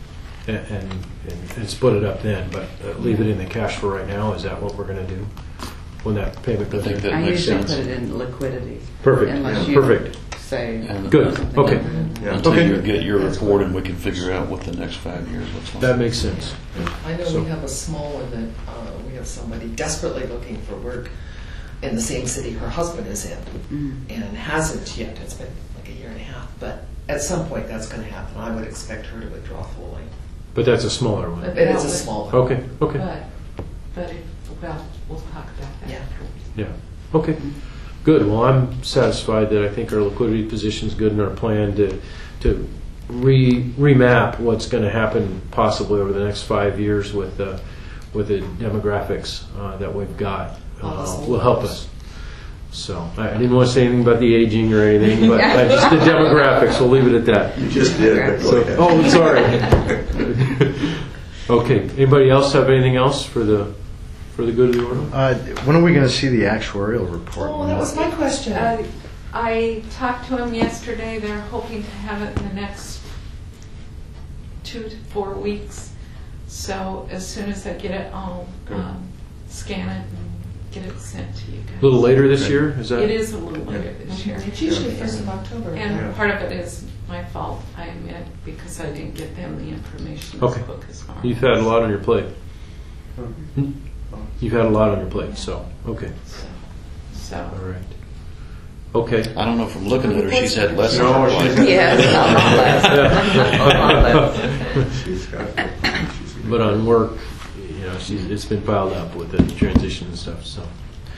and split it up then, but leave it in the cash for right now. Is that what we're going to do when that payment goes in?
That
I
makes
usually
sense.
put it in liquidity.
Perfect.
Unless you
Perfect.
say.
And
Good.
something
Okay.
different.
Yeah.
Until
Okay.
you get your report and we can figure out what the next 5 years looks like.
That makes sense.
I know
So-
we have a small one that we have somebody desperately looking for work in the same city her husband is in, and hasn't yet. It's been like a year and a half, but at some point that's going to happen. I would expect her to withdraw fully.
But that's a smaller one.
But it's a small one.
Okay. Okay.
But we'll talk about that
Yeah.
afterwards.
Yeah. Okay. Good. Well, I'm satisfied that I think our liquidity position is good, and our plan to remap what's going to happen possibly over the next 5 years with the demographics that we've got will help us. So I didn't want to say anything about the aging or anything, but just the demographics. We'll leave it at that.
You just did.
So, oh, sorry. Okay. Anybody else have anything else for the good of the order?
When are we going to see the actuarial report?
Oh, that was my question.
I talked to him yesterday. They're hoping to have it in the next 2 to 4 weeks. So as soon as I get it, I'll scan it and get it sent to you guys.
A little later this year? Is that?
It is a little later this year.
It's usually 1st of October.
And
Yeah.
part of it is my fault, I admit, because I didn't get them the information
Okay.
as quick as normal.
You've had a lot on your plate. You've had a lot on your plate, so, okay.
So,
All right. Okay.
I don't know, from looking at her, she's had less
No,
on her
she's-
plate.
Yes, a lot less.
She's got.
But on work, it's been piled up with the transition and stuff, so.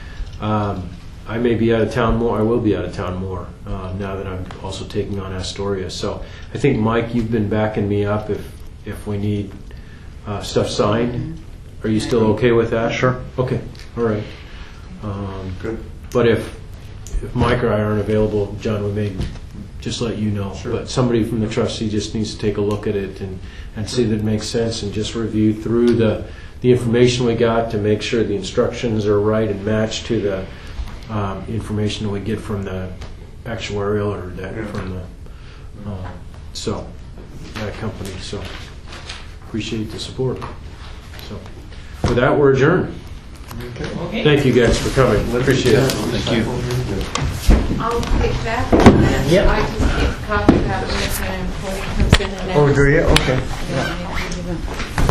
I may be out of town more, I will be out of town more, now that I'm also taking on Astoria. So I think, Mike, you've been backing me up if we need stuff signed. Are you still okay with that?
Sure.
Okay, all right.
Good.
But if Mike or I aren't available, John, we may just let you know.
Sure.
But somebody from the trustee just needs to take a look at it and see that it makes sense, and just review through the information we got to make sure the instructions are right and match to the information that we get from the actuarial or that from the that company. So appreciate the support. So with that, we're adjourned.
Okay.
Thank you guys for coming. Appreciate it.
Thank you.
I'll take that, and then
Yep.
I just keep a copy of that when an employee comes in and asks.
Oh, do you? Okay.
Yeah.